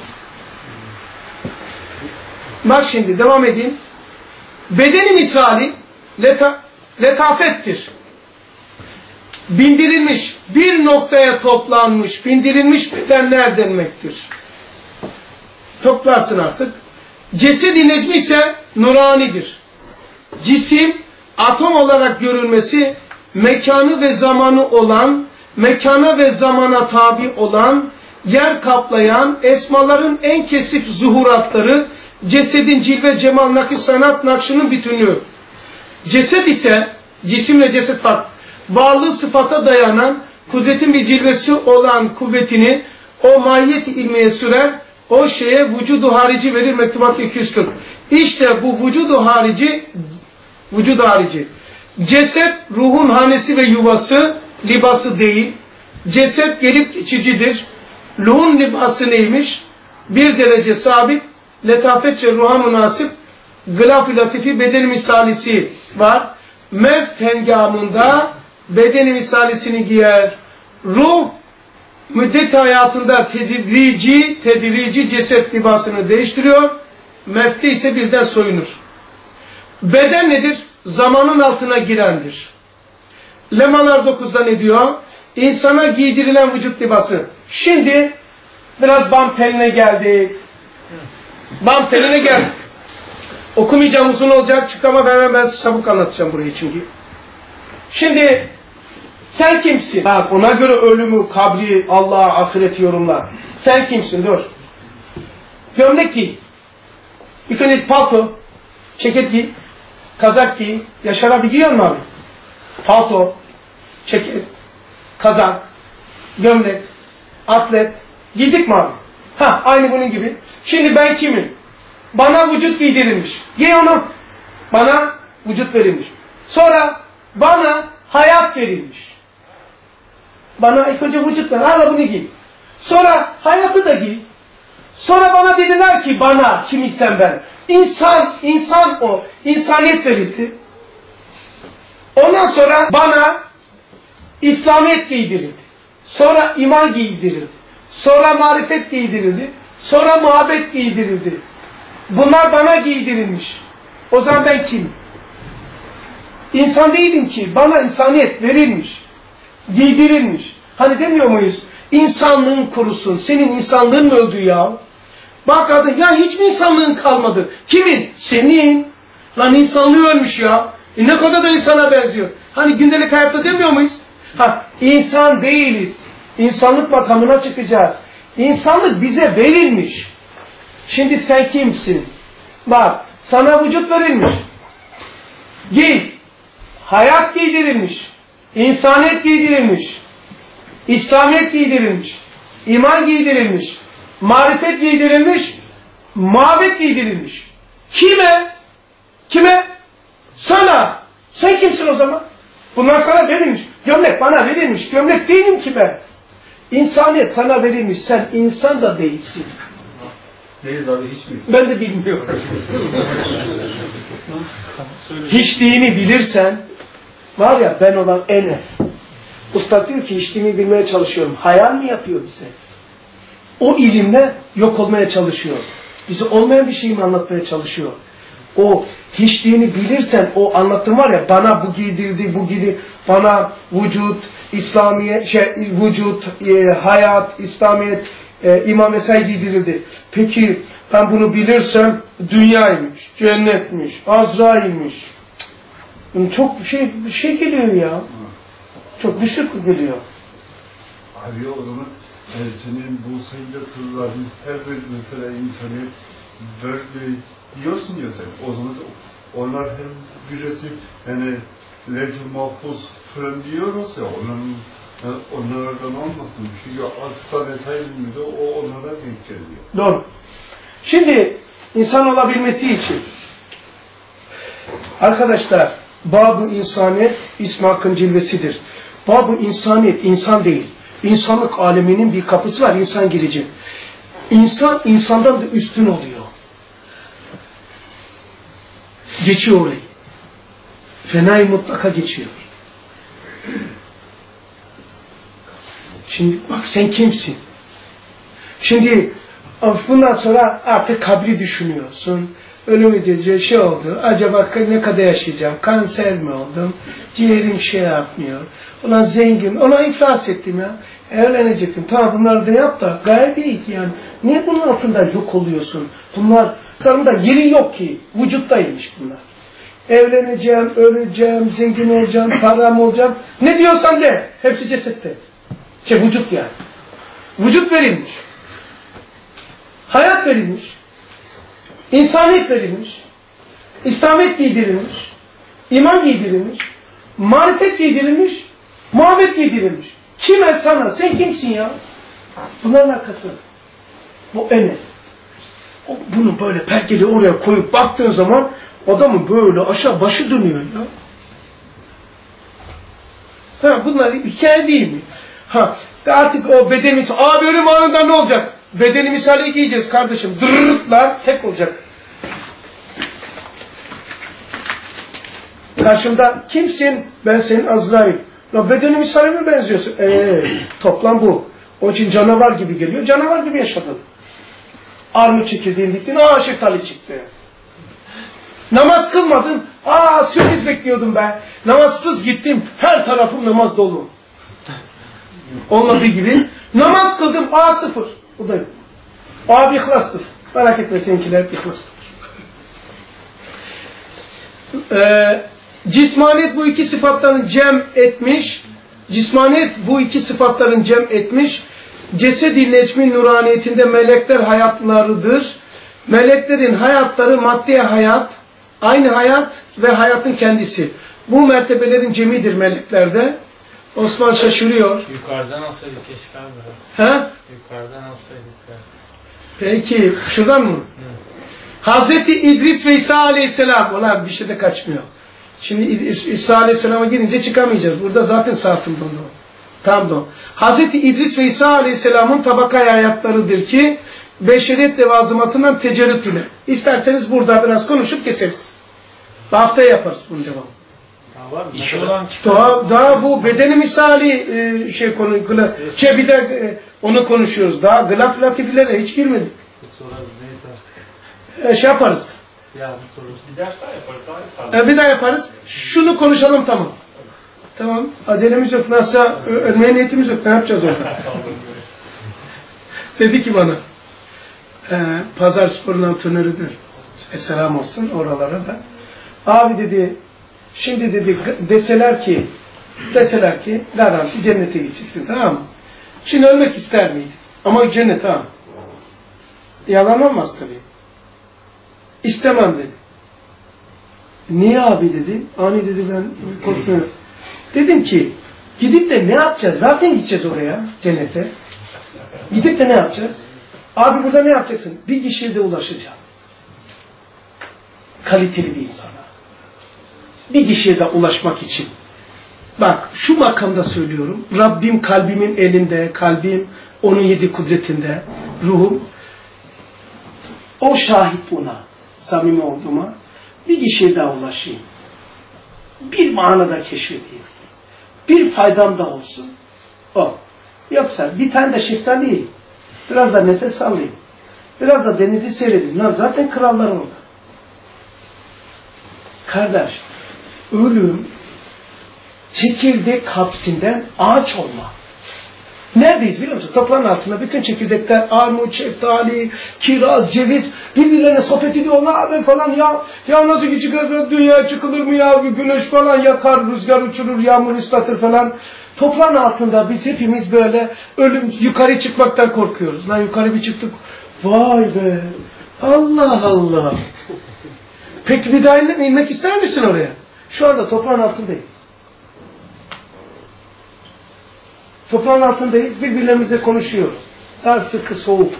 Bak şimdi devam edeyim. Bedeni misali leta, letafettir. Bindirilmiş, bir noktaya toplanmış, bindirilmiş bedenler demektir. Toplarsın artık. Cesed-i necmi ise nuranidir. Cisim, atom olarak görülmesi, mekanı ve zamanı olan, mekana ve zamana tabi olan, yer kaplayan, esmaların en kesif zuhuratları, cesedin cilve, cemal, nakış, sanat, nakşının bütünlüğü. Ceset ise, cisimle ceset farklı. Varlığı sıfata dayanan, kudretin bir cilvesi olan kuvvetini o mahiyet-i ilmiye sürer, o şeye vücudu harici verir. Mektubat iki yüz kırk. İşte bu vücudu harici, vücudu harici. Ceset ruhun hanesi ve yuvası, libası değil. Ceset gelip geçicidir. Ruhun libası neymiş? Bir derece sabit, letafetçe ruha münasip, gılaf-ı latifi beden misalisi var. Mevt hengamında bedeni misalisini giyer. Ruh müddet hayatında tedrici, tedrici ceset libasını değiştiriyor. Mevtte ise birden soyunur. Beden nedir? zamanın altına girendir. Lemalar dokuzda ne diyor? İnsana giydirilen vücut libası. Şimdi biraz bam teline geldik. Bam teline geldik. Okumayacağım, uzun olacak çünkü ama ben, ben çabuk anlatacağım burayı çünkü. Şimdi sen kimsin? Bak ona göre ölümü, kabri, Allah'a, ahireti yorumlar. Sen kimsin? Dur. Gömlek giy. İfenit palto. Ceket giy. Kazak giy. Yaşar abi giyiyor mu abi? Palto. Ceket. Kazak. Gömlek. Atlet. Giydik mi abi? Ha, aynı bunun gibi. Şimdi ben kimim? Bana vücut giydirilmiş. Giy onu. Bana vücut verilmiş. Sonra bana hayat verilmiş. Bana ilk önce vücut ver. Hala bunu giy. Sonra hayatı da giy. Sonra bana dediler ki bana kim isem ben. İnsan, insan o. İnsaniyet verildi. Ondan sonra bana İslamiyet giydirildi. Sonra iman giydirildi. Sonra marifet giydirildi. Sonra muhabbet giydirildi. Bunlar bana giydirilmiş. O zaman ben kim? İnsan değilim ki. Bana insaniyet verilmiş. Giydirilmiş. Hani demiyor muyuz? İnsanlığın kurusun. Senin insanlığın mı öldü ya? Bak adın ya hiç mi insanlığın kalmadı? Kimin? Senin. Lan insanlığı ölmüş ya. E ne kadar da insana benziyor. Hani gündelik hayatta demiyor muyuz? Ha, insan değiliz. İnsanlık makamına çıkacağız. İnsanlık bize verilmiş. Şimdi sen kimsin? Bak, sana vücut verilmiş. Giy. Hayat giydirilmiş. İnsaniyet giydirilmiş. İslamiyet giydirilmiş. İman giydirilmiş. Marifet giydirilmiş. Muhabbet giydirilmiş. Kime? Kime? Sana. Sen kimsin o zaman? Bunlar sana verilmiş. Gömlek bana verilmiş. Gömlek değilim ki ben. İnsaniyet sana verilmiş. Sen insan da değilsin. Neyiz abi hiç miyiz? Ben de bilmiyorum. Hiçliğini bilirsen var ya ben olan ene. Usta diyor ki hiçliğini bilmeye çalışıyorum. Hayal mi yapıyor bize? O ilimle yok olmaya çalışıyor. Bize olmayan bir şeyi mi anlatmaya çalışıyor? O hiçliğini bilirsen o anlattığım var ya bana bu giydirdi, bu giydi, bana vücut, İslamiyet, şey, vücut, e, hayat, İslamiyet, e, iman vesaire giydirildi. Peki ben bunu bilirsem dünyaymış, cennetmiş, Azrail'miş. Çok şey şey geliyor ya. Çok düşük geliyor. Abi o zaman e, senin bu sayıda kızların her bir mesela insanı böyle diyorsun ya sen. O zaman onlar her birisi yani levh-i mahfuz falan diyoruz ya onların onlardan olmasın. Çünkü asla vesairinde o onlara denk geliyor. Doğru. Şimdi insan olabilmesi için arkadaşlar Bab-ı İnsaniyet İsmi Hakk'ın cilvesidir. Bab-ı İnsaniyet insan değil. İnsanlık aleminin bir kapısı var. İnsan girecek. İnsan insandan da üstün oluyor. Geçiyor orayı. Fenayı mutlaka geçiyor. Şimdi bak sen kimsin? Şimdi bundan sonra artık kabri düşünüyorsun. Ölümü diyeceği şey oldu. Acaba ne kadar yaşayacağım? Kanser mi oldum? Ciğerim şey yapmıyor. Ulan zengin. Ona iflas ettim ya. Evlenecektim. Tamam bunları da yap da gayet iyi ki yani. Niye bunun altında yok oluyorsun? Bunlar karında yeri yok ki. Vücuttaymış bunlar. Evleneceğim, öleceğim, zengin olacağım, param olacağım. Ne diyorsan de. Hepsi cesette. Şey vücut yani. Vücut verilmiş. Hayat verilmiş. İnsaniyet verilmiş. İslamiyet giydirilmiş. İman giydirilmiş. Marifet giydirilmiş. Muhabbet giydirilmiş. Kime sana? Sen kimsin ya? Bunların arkası. Bu ene. O bunu böyle pergeli oraya koyup baktığın zaman adamın böyle aşağı başı dönüyor ya. Ha, bunlar hikaye değil mi? Ha, artık o bedenimiz, abi ölüm anında ne olacak? Bedeni misali giyeceğiz kardeşim. Dırırtlar tek olacak. Karşımda kimsin? Ben senin Azrail. Ya bedeni misali mi benziyorsun? Eee toplam bu. Onun için canavar gibi geliyor. Canavar gibi yaşadın. Armut çekirdeğin diktin. Aa şeftali çıktı. Namaz kılmadın. Aa sürpriz bekliyordum be. Namazsız gittim. Her tarafım namaz dolu. Olmadığı gibi. Namaz kıldım. Aa sıfır. Bu da yok. Abi ihlassız. Merak etme seninkiler hep ihlas. Ee, cismaniyet bu iki sıfatların cem etmiş. Cismaniyet bu iki sıfatların cem etmiş. Cesedi necmin nuraniyetinde melekler hayatlarıdır. Meleklerin hayatları maddi hayat, aynı hayat ve hayatın kendisi. Bu mertebelerin cemidir meleklerde. Osman şaşırıyor. Yukarıdan alsaydık keşke abi. He? Yukarıdan alsaydık. Peki, şuradan mı? Hı. Hazreti İdris ve İsa Aleyhisselam, onlar bir şeyde kaçmıyor. Şimdi İsa Aleyhisselam'a girince çıkamayacağız. Burada zaten saatim dondu. Tam da. Hazreti İdris ve İsa Aleyhisselam'ın tabakay hayatlarıdır ki beşeriyet levazımatından tecerrüt ile. İsterseniz burada biraz konuşup keseriz. Haftaya yaparız bunu devam. İş olan daha, daha bu bedeni misali e, şey konu şey bir de e, onu konuşuyoruz. Daha gılaf latiflere hiç girmedik. E, şey yaparız. Ya bu soru. Bir ders daha yaparız. Daha yaparız. E, bir daha yaparız. Şunu konuşalım tamam. Tamam. Acelemiz yok. Nasıl ölmeye niyetimiz yok. Ne yapacağız orada? Dedi ki bana e, Pazar Spor'un antrenörüdür. E, selam olsun oralara da. Abi dedi şimdi dedi deseler ki deseler ki garanti cennete gideceksin tamam mı? Şimdi ölmek ister miydin? Ama cennet tamam. Yalan olmaz tabii. İstemem dedi. Niye abi dedi. Ani dedi ben korkmuyorum. Dedim ki gidip de ne yapacağız? Zaten gideceğiz oraya cennete. Gidip de ne yapacağız? Abi burada ne yapacaksın? Bir kişiye de ulaşacağım. Kaliteli bir insana. Bir kişiye de ulaşmak için. Bak şu makamda söylüyorum. Rabbim kalbimin elinde, kalbim onun yedi kudretinde, ruhum. O şahit buna, samimi olduğuma. Bir kişiye daha ulaşayım. Bir manada keşfedeyim. Bir faydam da olsun. O. Yoksa bir tane de şeftali yiyeyim. Biraz da nefes alayım. Biraz da denizi seyredeyim. Lan zaten krallar orada. Kardeş, ölüm çekirdek hapsinden ağaç olma. Neredeyiz biliyor musun? Toprağın altında bütün çekirdekler, armut, şeftali, kiraz, ceviz birbirlerine sohbet ediyorlar falan ya. Ya nasıl ki çıkar dünya çıkılır mı ya? Bir güneş falan yakar, rüzgar uçurur, yağmur ıslatır falan. Toprağın altında biz hepimiz böyle ölüm yukarı çıkmaktan korkuyoruz. Lan yukarı bir çıktık. Vay be. Allah Allah. Peki bir daha inmek ister misin oraya? Şu anda toprağın altındayız. Toprağın altındayız, birbirlerimizle konuşuyoruz. Dar sıkı soğuk.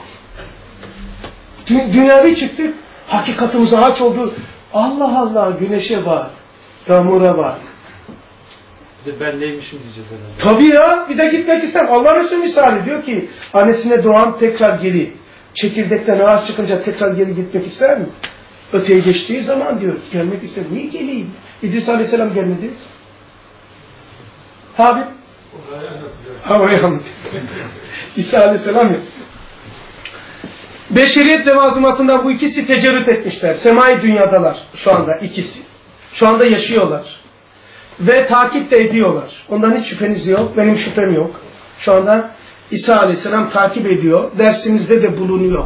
Dü dünya bir çıktık, hakikatimiz ağaç oldu. Allah Allah, güneşe bak, yağmura bak. Bir de ben neymişim diyeceğiz herhalde. Tabii ya, bir de gitmek istem. Allah Resulü misali diyor ki, annesine doğan tekrar geri. Çekirdekten ağaç çıkınca tekrar geri gitmek ister mi? Öteye geçtiği zaman diyor, gelmek ister. Niye geleyim? İdris Aleyhisselam gelmedi. Tabi. Orayı anlatayım. İsa Aleyhisselam yok. Beşeriyet levazımatından bu ikisi tecerrüt etmişler. Semai dünyadalar şu anda ikisi. Şu anda yaşıyorlar. Ve takip de ediyorlar. Ondan hiç şüpheniz yok. Benim şüphem yok. Şu anda İsa Aleyhisselam takip ediyor. Dersimizde de bulunuyor.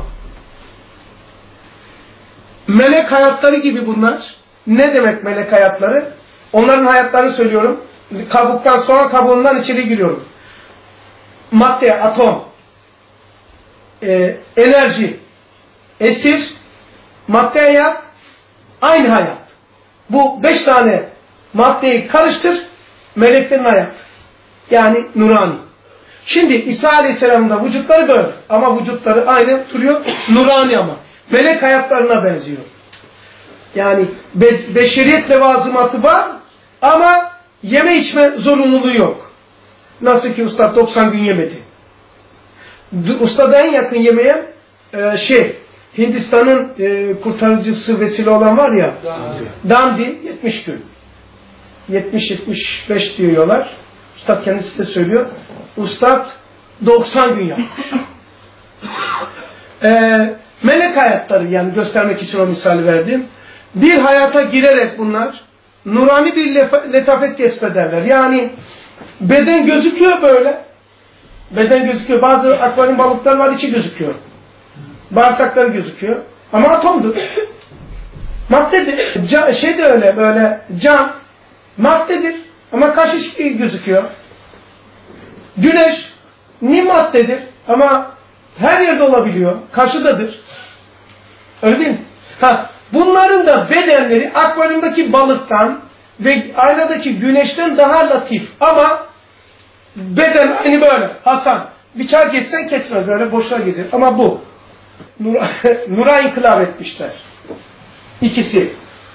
Melek hayatları gibi bunlar. Ne demek melek hayatları? Onların hayatlarını söylüyorum. Kabuktan sonra kabuğundan içeri giriyorum. Madde, atom, e, enerji, esir, madde hayat, aynı hayat. Bu beş tane maddeyi karıştır, meleklerin hayat. Yani nurani. Şimdi İsa Aleyhisselam'ın da vücutları böyle. Ama vücutları aynı duruyor, nurani ama. Melek hayatlarına benziyor. Yani be beşeriyet levazımatı var ama yeme içme zorunluluğu yok. Nasıl ki Ustad doksan gün yemedi. Ustad'a en yakın yemeyen e, şey, Hindistan'ın e, kurtarıcısı vesile olan var ya, Dandi yetmiş gün. yetmiş yetmiş beş diyorlar. Ustad kendisi de söylüyor. Ustad doksan gün yapmış. e, melek hayatları yani göstermek için o misali verdim. bir hayata girerek bunlar nurani bir letafet kesbederler. Yani beden gözüküyor böyle. Beden gözüküyor. Bazı akvaryum balıklar var, içi gözüküyor. Bağırsakları gözüküyor. Ama atomdur. Maddedir. Ca şey de öyle böyle cam maddedir. Ama kaç ışık gözüküyor. Güneş ni maddedir. Ama her yerde olabiliyor. Karşıdadır. Öyle değil mi? Ha, bunların da bedenleri akvaryumdaki balıktan ve aynadaki güneşten daha latif. Ama beden aynı böyle. Hasan bir çay geçsen kesmez. Böyle boşluğa gider. Ama bu. Nura, nura inkılap etmişler. İkisi.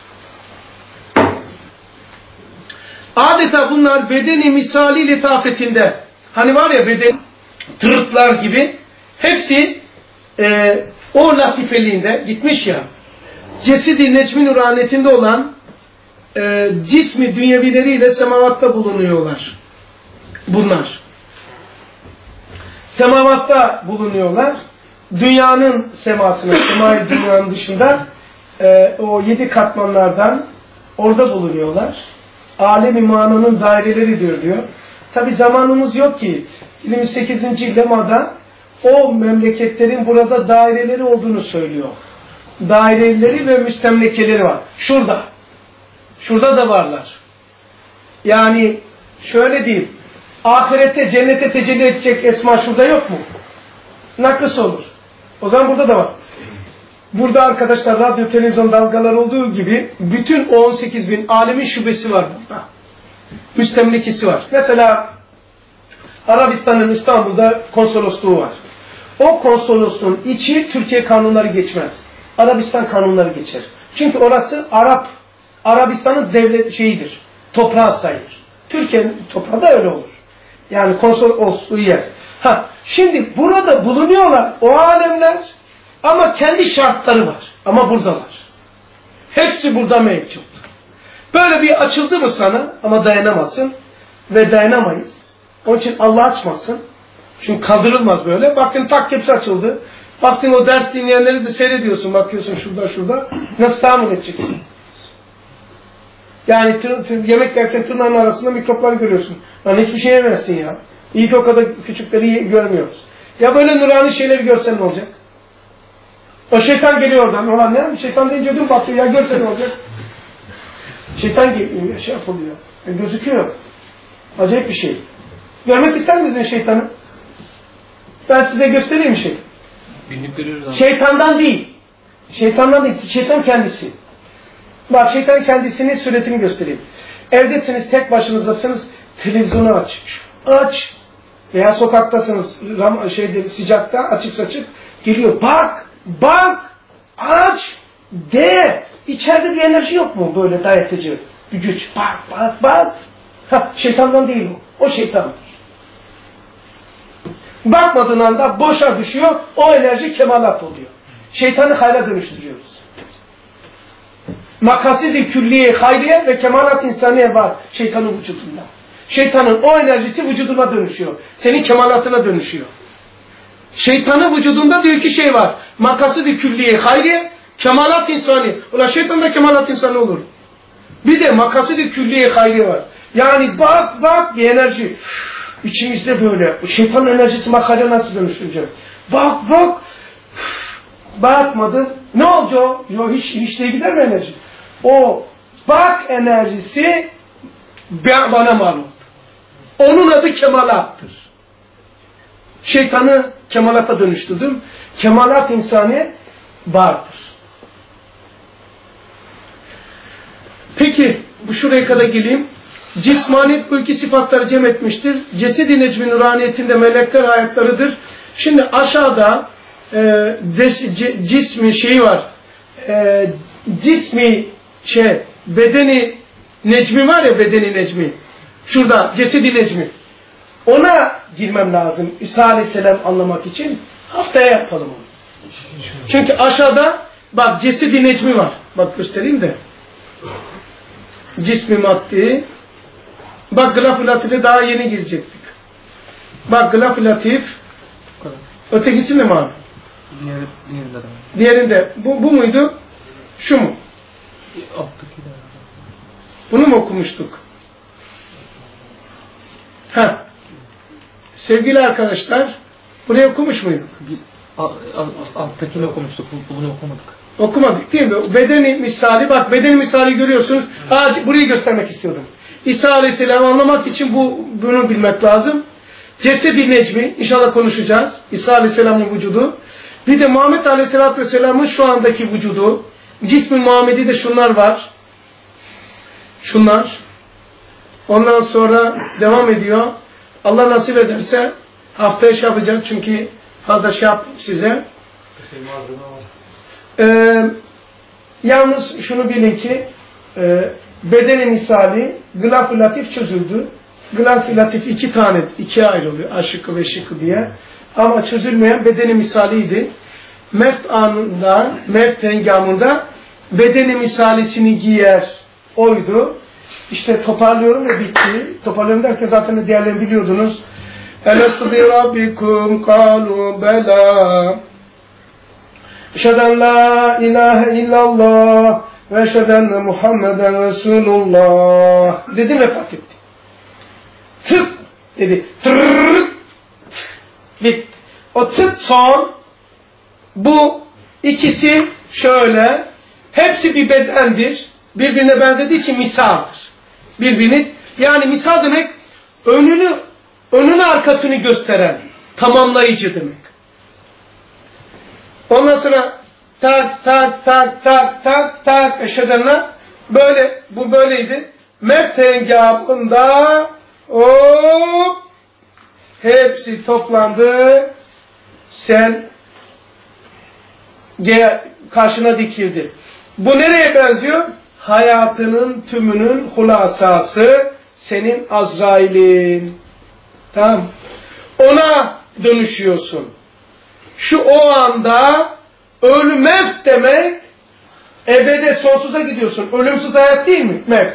Adeta bunlar bedeni misali letafetinde. Hani var ya beden tırtlar gibi. Hepsi e, o latifeliğinde gitmiş ya. Cesedi necmi nuraniyetinde olan e, cismi dünyevileriyle semavatta bulunuyorlar. Bunlar. Semavatta bulunuyorlar. Dünyanın semasına, semai dünyanın dışında e, o yedi katmanlardan orada bulunuyorlar. Alem-i mananın daireleri diyor diyor. Tabi zamanımız yok ki yirmi sekizinci lemada o memleketlerin burada daireleri olduğunu söylüyor. Daireleri ve müstemlekeleri var. Şurada. Şurada da varlar. Yani şöyle diyeyim. Ahirette, cennete tecelli edecek esma şurada yok mu? Nakıs olur. O zaman burada da var. Burada arkadaşlar radyo, televizyon dalgaları olduğu gibi bütün on sekiz bin alemin şubesi var burada. Müstemlekesi var. Mesela Arabistan'ın İstanbul'da konsolosluğu var. O konsolosluğun içi Türkiye kanunları geçmez. Arabistan kanunları geçer. Çünkü orası Arap, Arabistan'ın devlet şeyidir. Toprağı sayılır. Türkiye'nin toprağı da öyle olur. Yani konsolosluğu yer. Ha, şimdi burada bulunuyorlar o alemler ama kendi şartları var. Ama buradalar. Hepsi burada mevcut. Böyle bir açıldı mı sana ama dayanamazsın ve dayanamayız. Onun için Allah açmasın. Çünkü kaldırılmaz böyle. Baktın tak hepsi açıldı. Baktın o ders dinleyenleri de seyrediyorsun. Bakıyorsun şurada şurada. Nasıl tahmin edeceksin? Yani tır, tır, yemek yerken tırnağın arasında mikropları görüyorsun. Lan hiçbir şey yemezsin ya. İyi ki o kadar küçükleri görmüyoruz. Ya böyle nurani şeyleri görsen ne olacak? O şeytan geliyor oradan. Ulan ne? Şeytan deyince ödüm batıyor. Ya görsen ne olacak? Şeytan geliyor. Şey yapılıyor. E, gözüküyor. Acayip bir şey. Görmek ister misiniz şeytanı? Ben size göstereyim şey. Günlük görüyoruz abi. Şeytandan değil. Şeytandan değil. Şeytan kendisi. Bak şeytan kendisinin suretini göstereyim. Evdesiniz, tek başınızdasınız. Televizyonu aç. Aç. Veya sokaktasınız. Şeyde, sıcakta, açık saçık. Geliyor. Bak. Bak. Aç. De. İçeride bir enerji yok mu? Böyle dayatıcı. Bir güç. Bak. Bak. Bak. Ha, şeytandan değil o. O şeytandır. Bakmadığın anda boşa düşüyor. O enerji kemalat oluyor. Şeytanı hayra dönüştürüyoruz. Makasidi külliye, hayriye ve kemalat insaniye var şeytanın vücudunda. Şeytanın o enerjisi vücuduna dönüşüyor. Senin kemalatına dönüşüyor. Şeytanın vücudunda diyor ki şey var. Makasidi külliye, hayriye, kemalat insani. Ulan şeytanda kemalat insanı olur. Bir de makasidi külliye, hayriye var. Yani bak bak bir enerji. İçimizde böyle. Şeytanın enerjisi makarya nasıl dönüştüreceğim? Bak bak. Bakmadım. Ne oldu? Yo hiç hiç değil gider mi enerji? O bak enerjisi bana malum. Onun adı kemalattır. Şeytanı kemalata dönüştürdüm. Kemalat insanı vardır. Peki bu şuraya kadar geleyim. Cismaniyet bu iki sıfatları cem etmiştir. Cesedi necmi nuraniyetinde melekler hayatlarıdır. Şimdi aşağıda e, des, c, cismi şeyi var. E, cismi şey, bedeni necmi var ya, bedeni necmi. Şurada cesedi necmi. Ona girmem lazım İsa Aleyhisselam anlamak için. Haftaya yapalım onu. Çünkü aşağıda bak cesedi necmi var. Bak göstereyim de. Cismi maddi. Bak Gılaf-ı Latif'e daha yeni girecektik. Bak Gılaf-ı Latif. Ötekisi mi abi? Diğeri, diğerinde de. Diğerinde. Bu, bu muydu? Şu mu? Bunu mu okumuştuk? Ha. Sevgili arkadaşlar, burayı okumuş muyduk? Alttakini okumuştuk, bunu okumadık. Okumadık değil mi? Bedeni misali, bak bedeni misali görüyorsunuz. Aa, burayı göstermek istiyordum. İsa Aleyhisselam'ı anlamak için bu bunu bilmek lazım. Cesedi necmi, inşallah konuşacağız. İsa Aleyhisselam'ın vücudu. Bir de Muhammed Aleyhisselatü Vesselam'ın şu andaki vücudu. Cism-i Muhammedi de şunlar var. Şunlar. Ondan sonra devam ediyor. Allah nasip ederse haftaya şey yapacağım çünkü fazla şey yapayım size. Ee, yalnız şunu bilin ki e, bedeni misali gılaf-ı latif çözüldü. Gılaf-ı latif iki tane, ikiye ayrılıyor. A şıkkı ve şıkkı diye. Ama çözülmeyen bedeni misaliydi. Mevt anında, mevt hengamında bedeni misalisini giyer oydu. İşte toparlıyorum ve bitti. Toparlıyorum derken zaten diğerlerini biliyordunuz. Elestu bi rabbikum kalu bela. Eşheden la ilahe illallah ve eşheden Muhammeden Resulullah. Dedi vefat etti. Tık dedi. Tırrrrk. Bitti. O tık son bu ikisi şöyle hepsi bir bedendir. Birbirine benzediği için misaldır. Birbirini yani misal demek önünü önünü arkasını gösteren tamamlayıcı demek. Ondan sonra tak tak tak tak tak tak eşedenler böyle bu böyleydi. Mehtengabında hop hepsi toplandı. Sen karşına dikildi. Bu nereye benziyor? Hayatının tümünün hulasası senin Azrail'in. Tamam. Ona dönüşüyorsun. Şu o anda ölü mevt demek ebede sonsuza gidiyorsun. Ölümsüz hayat değil mi? Mevt.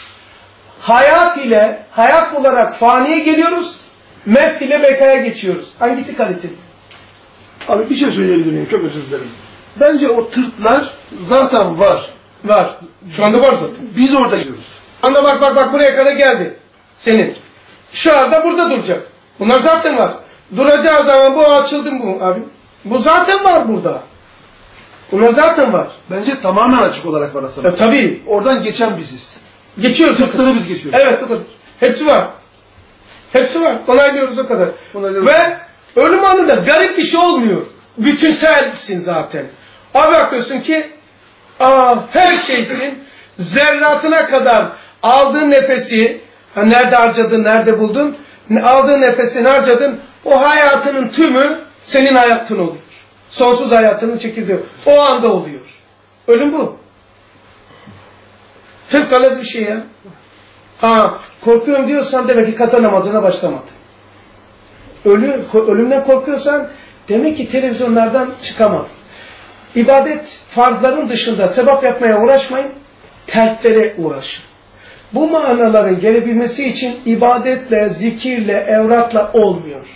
Hayat ile hayat olarak faniye geliyoruz. Mevt ile bekaya geçiyoruz. Hangisi kaliteli? Abi bir şey söyleyebilir miyim? Çok özür dilerim. Bence o tırtlar zaten var. Var. Şu anda var zaten. Biz orada gidiyoruz. Anda bak bak bak buraya kadar geldi. Senin. Şu anda burada duracak. Bunlar zaten var. Duracağı zaman bu açıldı mı abi? Bu zaten var burada. Bunlar zaten var. Bence tamamen açık olarak var aslında. E, tabii. Oradan geçen biziz. Geçiyoruz. Tırtları biz geçiyoruz. Evet o kadar. Hepsi var. Hepsi var. Onaylıyoruz o kadar. Onaylıyoruz. Ve ölüm anında garip bir şey olmuyor. Bütünselsin zaten. Abi bakıyorsun ki aa, her şeysin. Zerratına kadar aldığın nefesi nerede harcadın, nerede buldun? Aldığın nefesini harcadın. O hayatının tümü senin hayatın oluyor. Sonsuz hayatının çekirdeği. O anda oluyor. Ölüm bu. Tıpkı bir şey ya. Ha, korkuyorum diyorsan demek ki kaza namazına başlamadın. Ölü, ölümden korkuyorsan demek ki televizyonlardan çıkamam. İbadet farzların dışında sevap yapmaya uğraşmayın. Terklere uğraşın. Bu manaların gelebilmesi için ibadetle, zikirle, evratla olmuyor.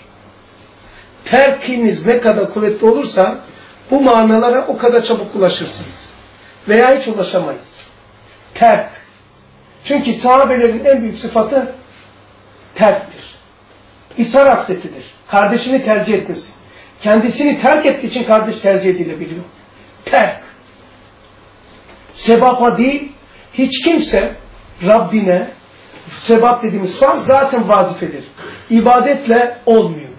Terkiniz ne kadar kuvvetli olursa bu manalara o kadar çabuk ulaşırsınız. Veya hiç ulaşamayız. Terk. Çünkü sahabelerin en büyük sıfatı terktir. İsar hasretidir. Kardeşini tercih etmesi. Kendisini terk ettiği için kardeş tercih edilebiliyor. Terk. Sebapa değil, hiç kimse Rabbine, sebap dediğimiz farz zaten vazifedir. İbadetle olmuyor.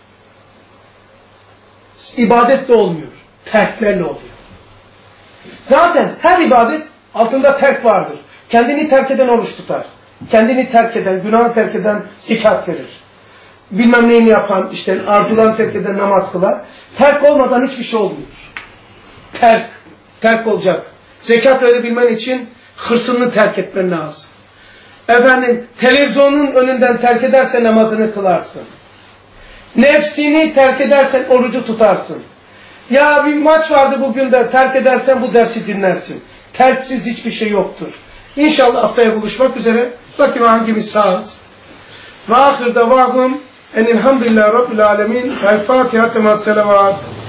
İbadetle olmuyor. Terklerle oluyor. Zaten her ibadet altında terk vardır. Kendini terk eden oruç tutar. Kendini terk eden, günahı terk eden zekat verir. Bilmem neyini yapan, işte arzularını terk eden namaz kılar. Terk olmadan hiçbir şey olmuyor. Terk. Terk olacak. Zekat verebilmen için hırsını terk etmen lazım. Efendim, televizyonun önünden terk edersen namazını kılarsın. Nefsini terk edersen orucu tutarsın. Ya bir maç vardı bugün de terk edersen bu dersi dinlersin. Terksiz hiçbir şey yoktur. İnşallah haftaya buluşmak üzere. Bakayım hangimiz sağız. Ve ahir davahum enilhamdülillah rabbil alemin. El Fatiha temas selavat.